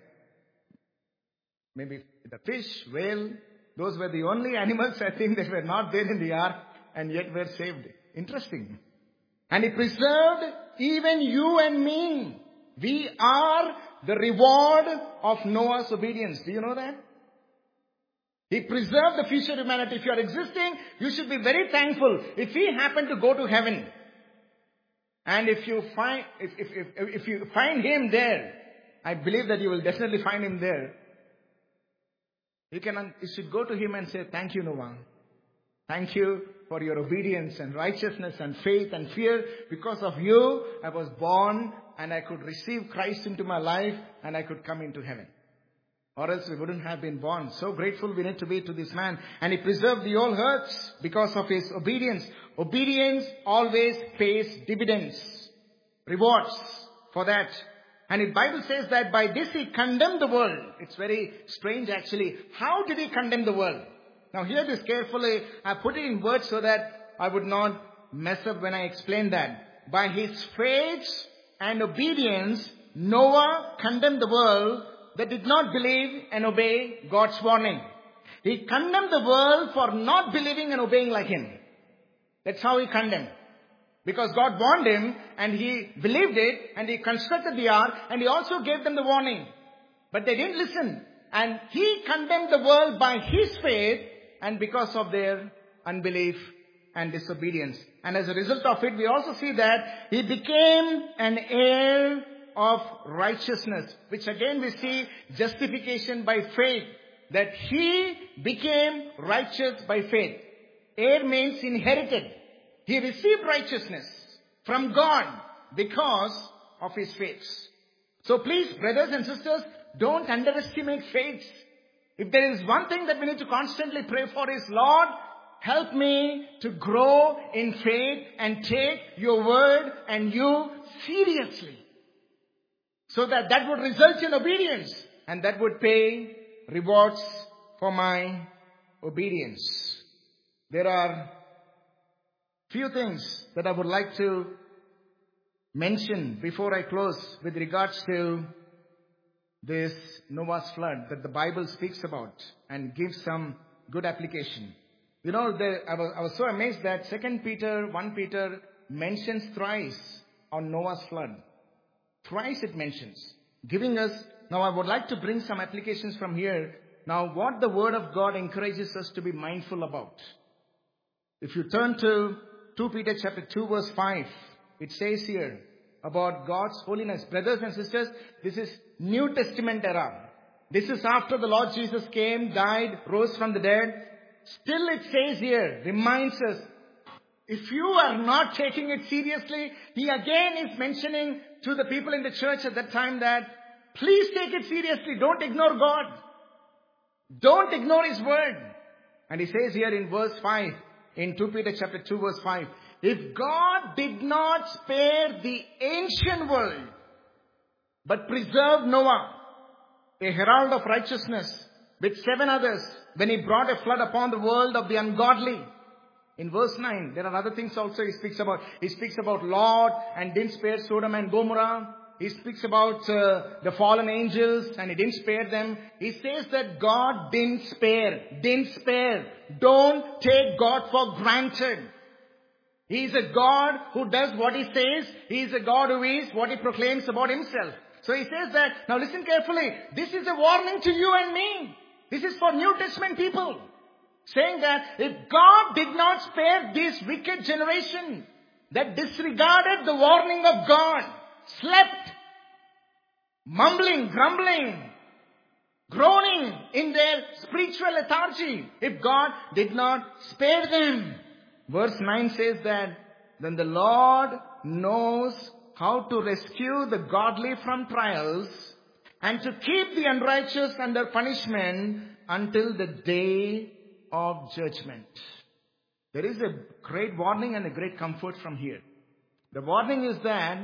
Maybe the fish, whale, those were the only animals I think that were not there in the ark and yet were saved. Interesting. And he preserved even you and me. We are the reward of Noah's obedience. Do you know that? He preserved the future humanity. If you are existing, you should be very thankful. If we happen to go to heaven, and if you find, if, if, if, if you find him there, I believe that you will definitely find him there. You can, you should go to him and say, thank you, Noah. Thank you for your obedience and righteousness and faith and fear. Because of you, I was born and I could receive Christ into my life and I could come into heaven. Or else we wouldn't have been born. So grateful we need to be to this man. And he preserved the whole earth because of his obedience. Obedience always pays dividends, rewards for that. And the Bible says that by this he condemned the world. It's very strange actually. How did he condemn the world? Now hear this carefully. I put it in words so that I would not mess up when I explain that. By his faith and obedience, Noah condemned the world that did not believe and obey God's warning. He condemned the world for not believing and obeying like him. That's how he condemned. Because God warned him and he believed it and he constructed the ark and he also gave them the warning. But they didn't listen. And he condemned the world by his faith and because of their unbelief and disobedience. And as a result of it, we also see that he became an heir of righteousness, which again we see justification by faith, that he became righteous by faith. Heir means inherited. He received righteousness from God because of his faith. So please, brothers and sisters, don't underestimate faith. If there is one thing that we need to constantly pray for is, Lord, help me to grow in faith and take your word and you seriously. So that that would result in obedience and that would pay rewards for my obedience. There are few things that I would like to mention before I close with regards to this Noah's flood that the Bible speaks about and gives some good application. You know, the, I, was, I was so amazed that Second Peter, First Peter mentions thrice on Noah's flood. Thrice it mentions, giving us, now I would like to bring some applications from here. Now what the Word of God encourages us to be mindful about. If you turn to Second Peter chapter two verse five, it says here about God's holiness. Brothers and sisters, this is New Testament era. This is after the Lord Jesus came, died, rose from the dead. Still it says here, reminds us, if you are not taking it seriously, he again is mentioning to the people in the church at that time that, please take it seriously. Don't ignore God. Don't ignore his word. And he says here in verse five, in Second Peter chapter two verse five, if God did not spare the ancient world, but preserved Noah, a herald of righteousness, with seven others, when he brought a flood upon the world of the ungodly. In verse nine, there are other things also he speaks about. He speaks about Lot and didn't spare Sodom and Gomorrah. He speaks about uh, the fallen angels and he didn't spare them. He says that God didn't spare, didn't spare. Don't take God for granted. He is a God who does what he says. He is a God who is what he proclaims about himself. So he says that, now listen carefully, this is a warning to you and me. This is for New Testament people. Saying that if God did not spare this wicked generation that disregarded the warning of God, slept, mumbling, grumbling, groaning in their spiritual lethargy, if God did not spare them. Verse nine says that, then the Lord knows how to rescue the godly from trials and to keep the unrighteous under punishment until the day of judgment. There is a great warning and a great comfort from here. The warning is that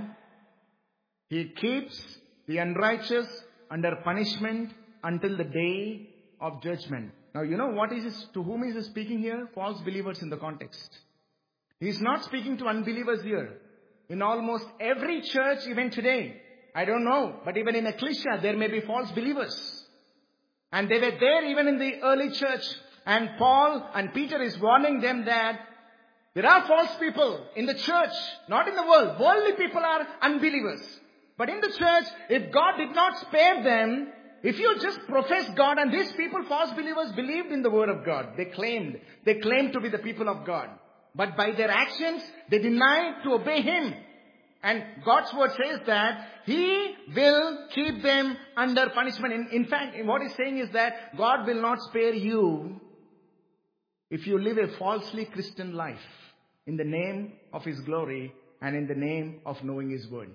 he keeps the unrighteous under punishment until the day of judgment. Now, you know what is this, to whom is he speaking here? False believers in the context. He is not speaking to unbelievers here. In almost every church, even today, I don't know, but even in Ecclesia, there may be false believers. And they were there even in the early church. And Paul and Peter is warning them that there are false people in the church, not in the world. Worldly people are unbelievers. But in the church, if God did not spare them, if you just profess God, and these people, false believers, believed in the word of God. They claimed, they claimed to be the people of God. But by their actions, they denied to obey him. And God's word says that he will keep them under punishment. In, in fact, what he's saying is that God will not spare you if you live a falsely Christian life in the name of his glory and in the name of knowing his word.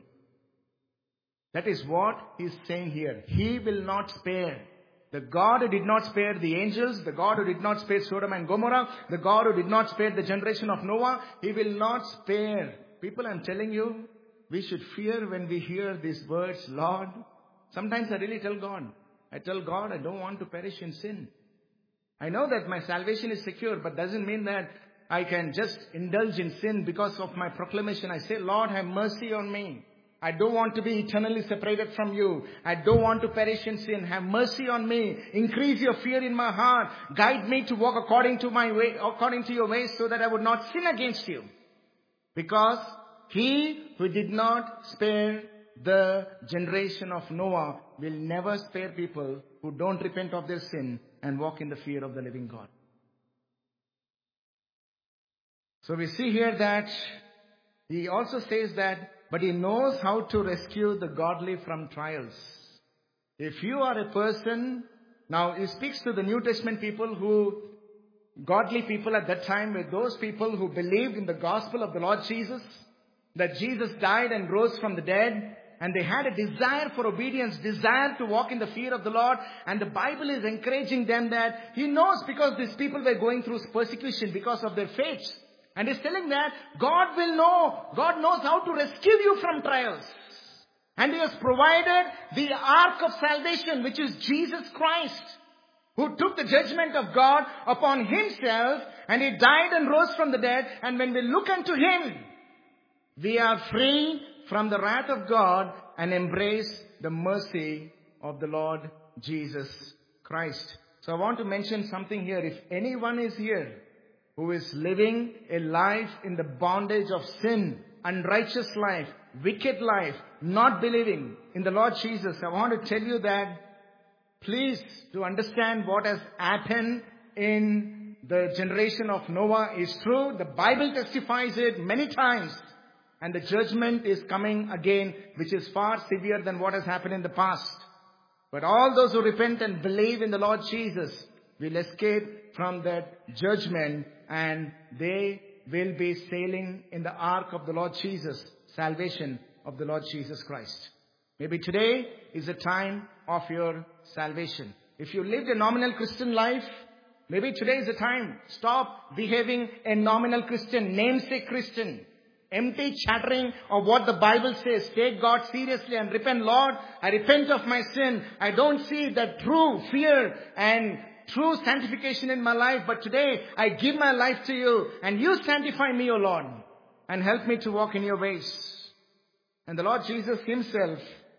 That is what he's saying here. He will not spare. The God who did not spare the angels, the God who did not spare Sodom and Gomorrah, the God who did not spare the generation of Noah, he will not spare. People, I'm telling you, we should fear when we hear these words, Lord. Sometimes I really tell God, I tell God, I don't want to perish in sin. I know that my salvation is secure, but doesn't mean that I can just indulge in sin because of my proclamation. I say, Lord, have mercy on me. I don't want to be eternally separated from you. I don't want to perish in sin. Have mercy on me. Increase your fear in my heart. Guide me to walk according to my way, according to your ways, so that I would not sin against you. Because he who did not spare the generation of Noah will never spare people who don't repent of their sin and walk in the fear of the living God. So we see here that he also says that, but he knows how to rescue the godly from trials. If you are a person, now he speaks to the New Testament people who godly people at that time were those people who believed in the gospel of the Lord Jesus, that Jesus died and rose from the dead, and they had a desire for obedience, desire to walk in the fear of the Lord. And the Bible is encouraging them that He knows, because these people were going through persecution because of their faith. And He's telling that God will know, God knows how to rescue you from trials. And He has provided the ark of salvation, which is Jesus Christ, who took the judgment of God upon Himself, and He died and rose from the dead. And when we look unto Him, we are free from the wrath of God and embrace the mercy of the Lord Jesus Christ. So I want to mention something here. If anyone is here who is living a life in the bondage of sin, unrighteous life, wicked life, not believing in the Lord Jesus, I want to tell you that please, to understand what has happened in the generation of Noah is true. The Bible testifies it many times. And the judgment is coming again, which is far severe than what has happened in the past. But all those who repent and believe in the Lord Jesus will escape from that judgment, and they will be sailing in the ark of the Lord Jesus, salvation of the Lord Jesus Christ. Maybe today is the time of your salvation. If you lived a nominal Christian life, maybe today is the time. Stop behaving a nominal Christian, namesake Christian. Empty chattering of what the Bible says. Take God seriously and repent. Lord, I repent of my sin. I don't see that true fear and true sanctification in my life. But today I give my life to you. And you sanctify me, O Lord. And help me to walk in your ways. And the Lord Jesus Himself.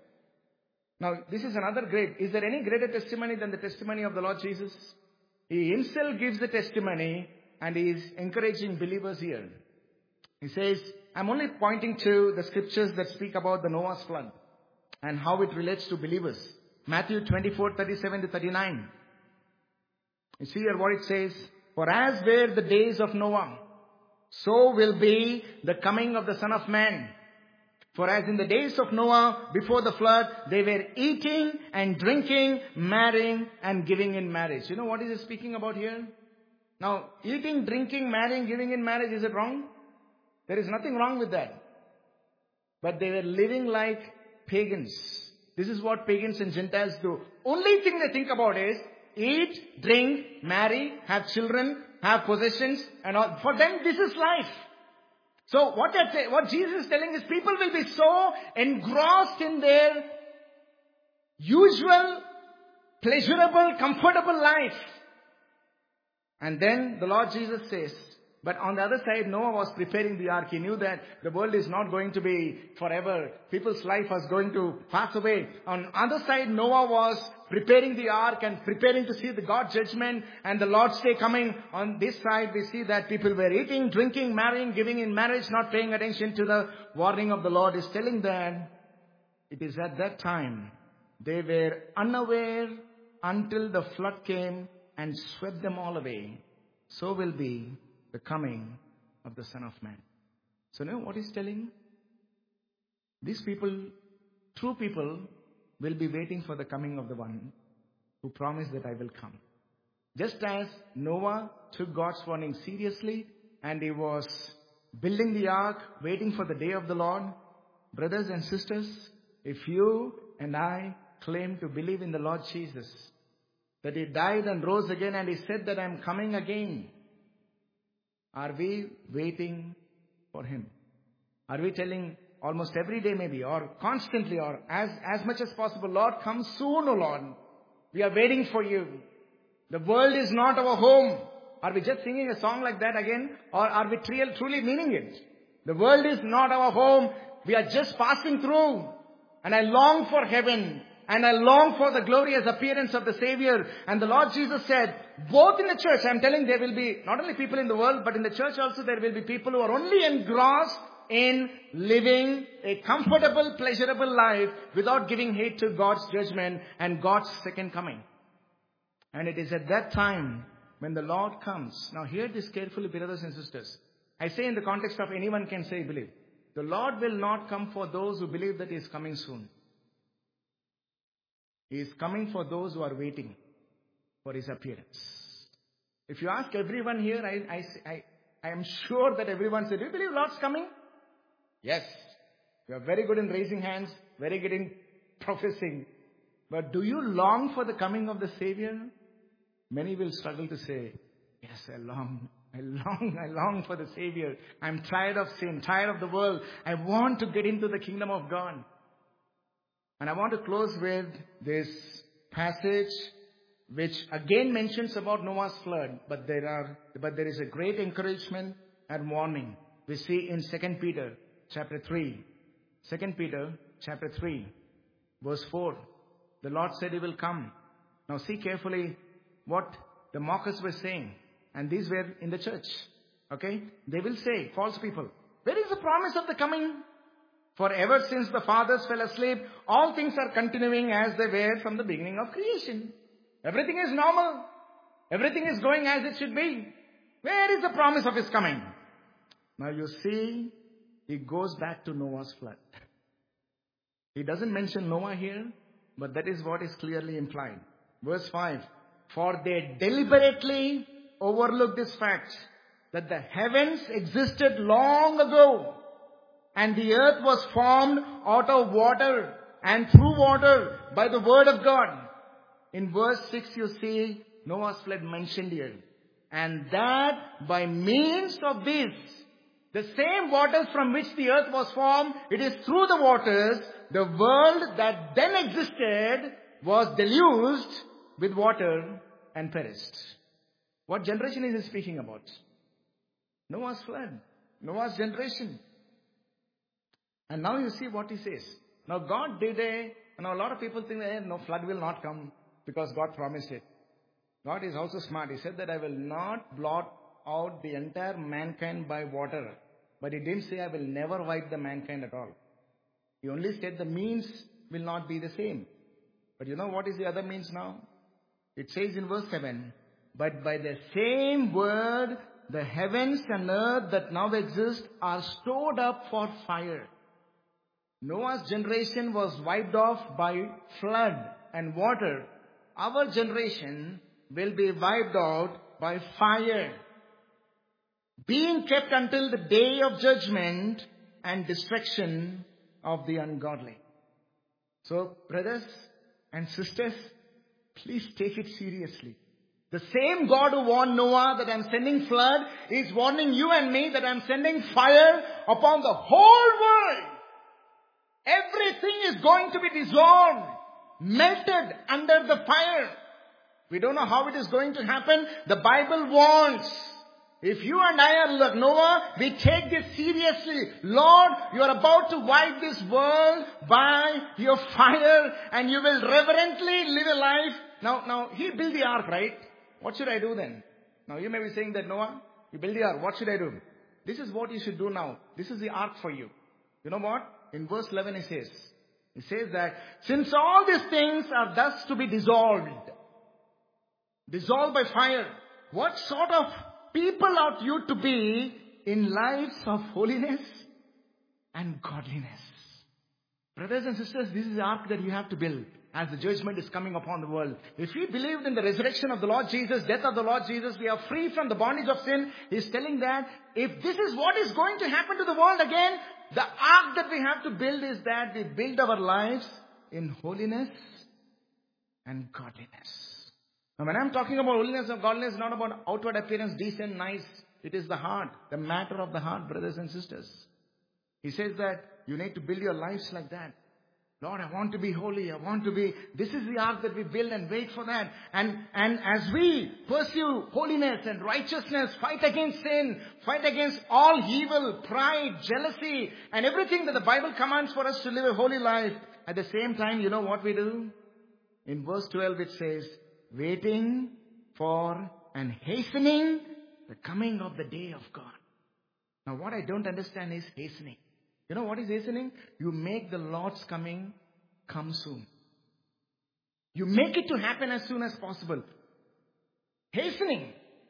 Now this is another great. Is there any greater testimony than the testimony of the Lord Jesus? He Himself gives the testimony. And He is encouraging believers here. He says, I'm only pointing to the scriptures that speak about the Noah's flood and how it relates to believers. Matthew twenty-four, thirty-seven to thirty-nine. You see here what it says. For as were the days of Noah, so will be the coming of the Son of Man. For as in the days of Noah before the flood, they were eating and drinking, marrying and giving in marriage. You know what is he speaking about here? Now, eating, drinking, marrying, giving in marriage, is it wrong? There is nothing wrong with that. But they were living like pagans. This is what pagans and Gentiles do. Only thing they think about is eat, drink, marry, have children, have possessions, and all. For them, this is life. So what, say, what Jesus is telling is people will be so engrossed in their usual, pleasurable, comfortable life. And then the Lord Jesus says, but on the other side, Noah was preparing the ark. He knew that the world is not going to be forever. People's life was going to pass away. On the other side, Noah was preparing the ark and preparing to see the God judgment and the Lord's day coming. On this side, we see that people were eating, drinking, marrying, giving in marriage, not paying attention to the warning of the Lord. Is telling them it is at that time they were unaware until the flood came and swept them all away. So will be the coming of the Son of Man. So now what he's telling? These people, true people, will be waiting for the coming of the one who promised that I will come. Just as Noah took God's warning seriously and he was building the ark, waiting for the day of the Lord. Brothers and sisters, if you and I claim to believe in the Lord Jesus, that He died and rose again and He said that I am coming again, are we waiting for Him? Are we telling almost every day maybe, or constantly, or as, as much as possible, Lord, come soon, O Lord. We are waiting for you. The world is not our home. Are we just singing a song like that again? Or are we truly, truly meaning it? The world is not our home. We are just passing through. And I long for heaven. And I long for the glorious appearance of the Savior. And the Lord Jesus said, both in the church, I'm telling there will be not only people in the world, but in the church also there will be people who are only engrossed in living a comfortable, pleasurable life without giving heed to God's judgment and God's second coming. And it is at that time when the Lord comes. Now hear this carefully, brothers and sisters. I say in the context of anyone can say believe. The Lord will not come for those who believe that He is coming soon. He is coming for those who are waiting for His appearance. If you ask everyone here, I, I, I, I am sure that everyone said, do you believe Lord's coming? Yes. You are very good in raising hands, very good in professing. But do you long for the coming of the Savior? Many will struggle to say, yes, I long, I long, I long for the Savior. I'm tired of sin, tired of the world. I want to get into the kingdom of God. And I want to close with this passage which again mentions about Noah's flood, but there are, but there is a great encouragement and warning. We see in Second Peter chapter three. Second Peter chapter three, verse four. The Lord said He will come. Now see carefully what the mockers were saying. And these were in the church. Okay? They will say, false people, where is the promise of the coming? For ever since the fathers fell asleep, all things are continuing as they were from the beginning of creation. Everything is normal. Everything is going as it should be. Where is the promise of His coming? Now you see, He goes back to Noah's flood. He doesn't mention Noah here, but that is what is clearly implied. Verse five. For they deliberately overlooked this fact that the heavens existed long ago and the earth was formed out of water and through water by the word of God. In verse six you see Noah's flood mentioned here. And that by means of this, the same waters from which the earth was formed, it is through the waters, the world that then existed was deluged with water and perished. What generation is he speaking about? Noah's flood. Noah's generation. And now you see what he says. Now God did a, you know, a lot of people think that hey, no flood will not come because God promised it. God is also smart. He said that I will not blot out the entire mankind by water. But He didn't say I will never wipe the mankind at all. He only said the means will not be the same. But you know what is the other means now? It says in verse seven, but by the same word, the heavens and earth that now exist are stored up for fire. Noah's generation was wiped off by flood and water. Our generation will be wiped out by fire, being kept until the day of judgment and destruction of the ungodly. So, brothers and sisters, please take it seriously. The same God who warned Noah that I'm sending flood is warning you and me that I'm sending fire upon the whole world. Everything is going to be dissolved, melted under the fire. We don't know how it is going to happen. The Bible warns. If you and I are like Noah, we take this seriously. Lord, you are about to wipe this world by your fire and you will reverently live a life. Now, now, He built the ark, right? What should I do then? Now, you may be saying that, Noah, you build the ark. What should I do? This is what you should do now. This is the ark for you. You know what? In verse eleven He says, He says that since all these things are thus to be dissolved, dissolved by fire, what sort of people ought you to be in lives of holiness and godliness? Brothers and sisters, this is the ark that you have to build as the judgment is coming upon the world. If we believed in the resurrection of the Lord Jesus, death of the Lord Jesus, we are free from the bondage of sin. He's telling that if this is what is going to happen to the world again, the ark that we have to build is that we build our lives in holiness and godliness. Now when I'm talking about holiness and godliness, it's not about outward appearance, decent, nice. It is the heart, the matter of the heart, brothers and sisters. He says that you need to build your lives like that. Lord, I want to be holy. I want to be... This is the ark that we build and wait for that. And, and as we pursue holiness and righteousness, fight against sin, fight against all evil, pride, jealousy, and everything that the Bible commands for us to live a holy life. At the same time, you know what we do? In verse twelve it says, waiting for and hastening the coming of the day of God. Now what I don't understand is hastening. You know what is hastening? You make the Lord's coming come soon. You make it to happen as soon as possible. Hastening.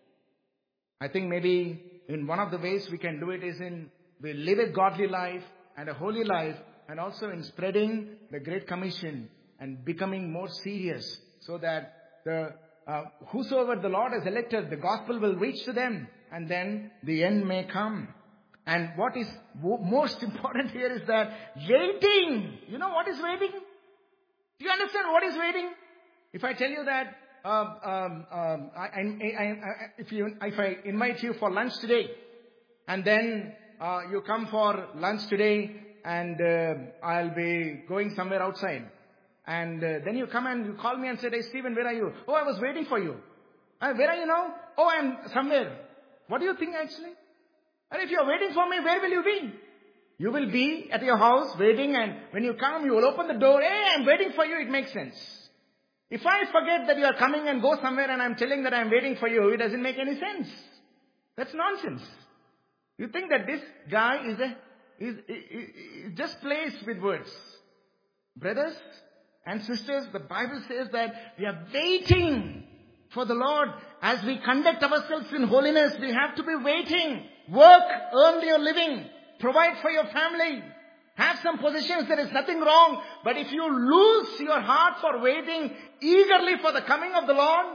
I think maybe in one of the ways we can do it is in we live a godly life and a holy life, and also in spreading the Great Commission and becoming more serious so that the uh, whosoever the Lord has elected, the gospel will reach to them. And then the end may come. And what is w- most important here is that waiting. You know what is waiting? Do you understand what is waiting? If I tell you that, um, um, um, I, I, I, I, if, you, if I invite you for lunch today, and then uh, you come for lunch today, and uh, I'll be going somewhere outside. And uh, then you come and you call me and say, hey, Stephen, where are you? Oh, I was waiting for you. Uh, where are you now? Oh, I'm somewhere. What do you think actually? And if you're waiting for me, where will you be? You will be at your house waiting, and when you come, you will open the door. Hey, I'm waiting for you. It makes sense. If I forget that you are coming and go somewhere and I'm telling that I'm waiting for you, it doesn't make any sense. That's nonsense. You think that this guy is a is, is, is just plays with words. Brothers and sisters, the Bible says that we are waiting for the Lord. As we conduct ourselves in holiness, we have to be waiting. Work, earn your living, provide for your family, have some possessions. There is nothing wrong. But if you lose your heart for waiting eagerly for the coming of the Lord,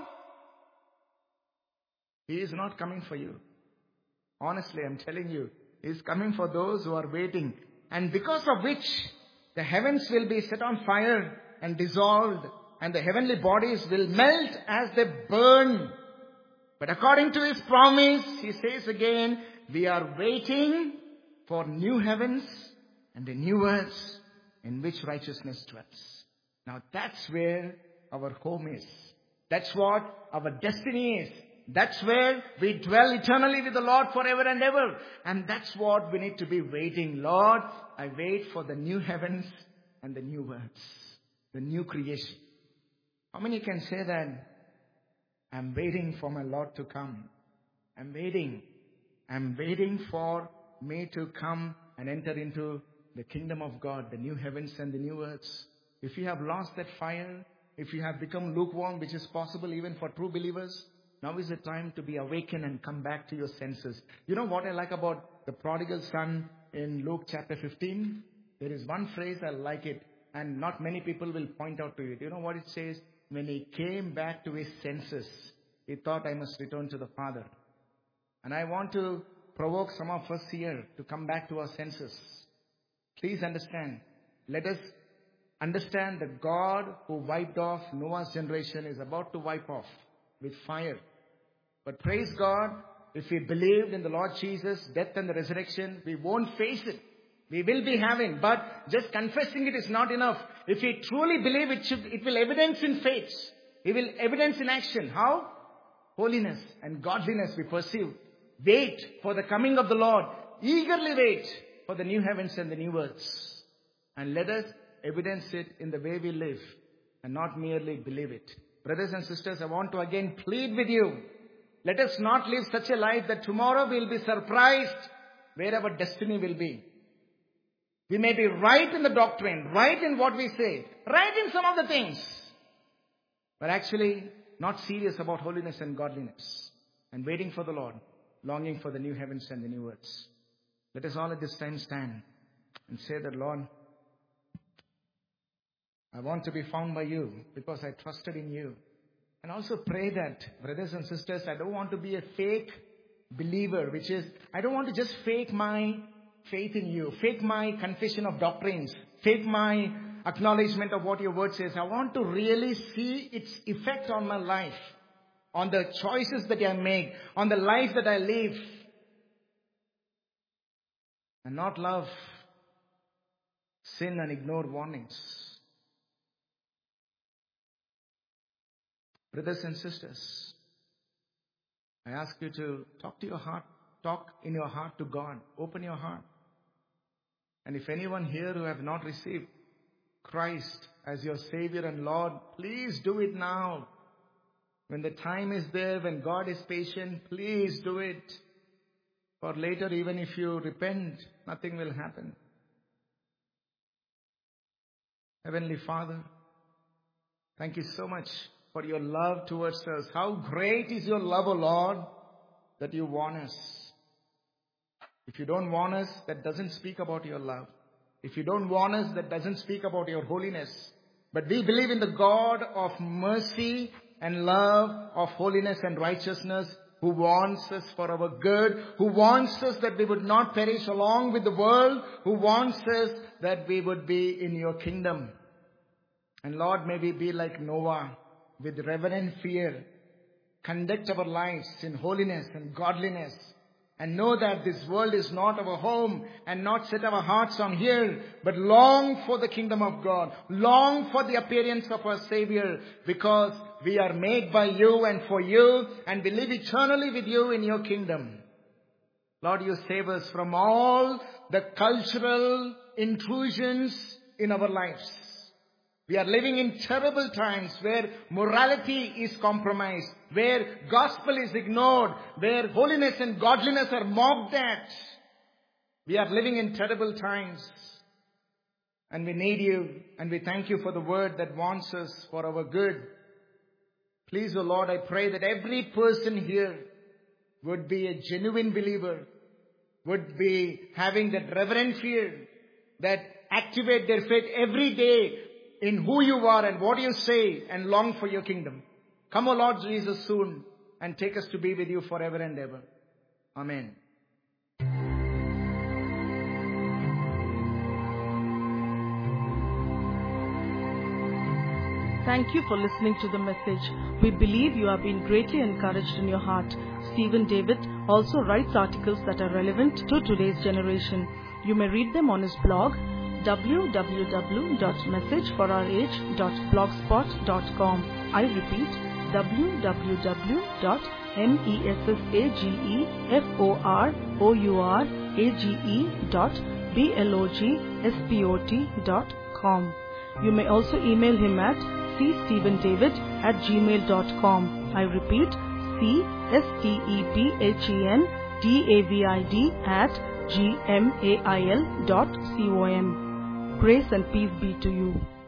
He is not coming for you. Honestly, I'm telling you, He is coming for those who are waiting. And because of which the heavens will be set on fire and dissolved, and the heavenly bodies will melt as they burn. But according to His promise, He says again, we are waiting for new heavens and a new earth in which righteousness dwells. Now that's where our home is. That's what our destiny is. That's where we dwell eternally with the Lord forever and ever. And that's what we need to be waiting. Lord, I wait for the new heavens and the new earths, the new creation. How many can say that? I'm waiting for my Lord to come. I'm waiting. I'm waiting for me to come and enter into the kingdom of God, the new heavens and the new earths. If you have lost that fire, if you have become lukewarm, which is possible even for true believers, now is the time to be awakened and come back to your senses. You know what I like about the prodigal son in Luke chapter fifteen? There is one phrase, I like it, and not many people will point out to it. You know what it says? When he came back to his senses, he thought, I must return to the Father. And I want to provoke some of us here to come back to our senses. Please understand. Let us understand that God who wiped off Noah's generation is about to wipe off with fire. But praise God, if we believed in the Lord Jesus, death and the resurrection, we won't face it. We will be having, but just confessing it is not enough. If we truly believe it, should, it will evidence in faith. It will evidence in action. How? Holiness and godliness we pursue. Wait for the coming of the Lord. Eagerly wait for the new heavens and the new earths. And let us evidence it in the way we live and not merely believe it. Brothers and sisters, I want to again plead with you. Let us not live such a life that tomorrow we will be surprised where our destiny will be. We may be right in the doctrine, right in what we say, right in some of the things, but actually not serious about holiness and godliness and waiting for the Lord, longing for the new heavens and the new earths. Let us all at this time stand and say that, Lord, I want to be found by you because I trusted in you. And also pray that, brothers and sisters, I don't want to be a fake believer, which is, I don't want to just fake my faith in you, fake my confession of doctrines, fake my acknowledgement of what your word says. I want to really see its effect on my life, on the choices that I make, on the life that I live. And not love sin and ignore warnings. Brothers and sisters, I ask you to talk to your heart, talk in your heart to God. Open your heart. And if anyone here who have not received Christ as your Savior and Lord, please do it now. When the time is there, when God is patient, please do it. For later, even if you repent, nothing will happen. Heavenly Father, thank you so much for your love towards us. How great is your love, O Lord, that you warn us. If you don't warn us, that doesn't speak about your love. If you don't warn us, that doesn't speak about your holiness. But we believe in the God of mercy and love of holiness and righteousness, who wants us for our good, who wants us that we would not perish along with the world, who wants us that we would be in your kingdom. And Lord, may we be like Noah, with reverent fear, conduct our lives in holiness and godliness, and know that this world is not our home, and not set our hearts on here, but long for the kingdom of God, long for the appearance of our Savior, because we are made by you and for you, and we live eternally with you in your kingdom. Lord, you save us from all the cultural intrusions in our lives. We are living in terrible times where morality is compromised, where gospel is ignored, where holiness and godliness are mocked at. We are living in terrible times. And we need you, and we thank you for the word that wants us for our good. Please, O Lord, I pray that every person here would be a genuine believer, would be having that reverent fear, that activate their faith every day in who you are and what you say, and long for your kingdom. Come, O Lord Jesus, soon, and take us to be with you forever and ever. Amen. Thank you for listening to the message. We believe you have been greatly encouraged in your heart. Stephen David also writes articles that are relevant to today's generation. You may read them on his blog, w w w dot message for our age dot blogspot dot com. I repeat, w w w dot message dot blogspot dot com. You may also email him at c stephen david at gmail dot com. I repeat, c s t e p h e n d a v i d at gmail dot com. Grace and peace be to you.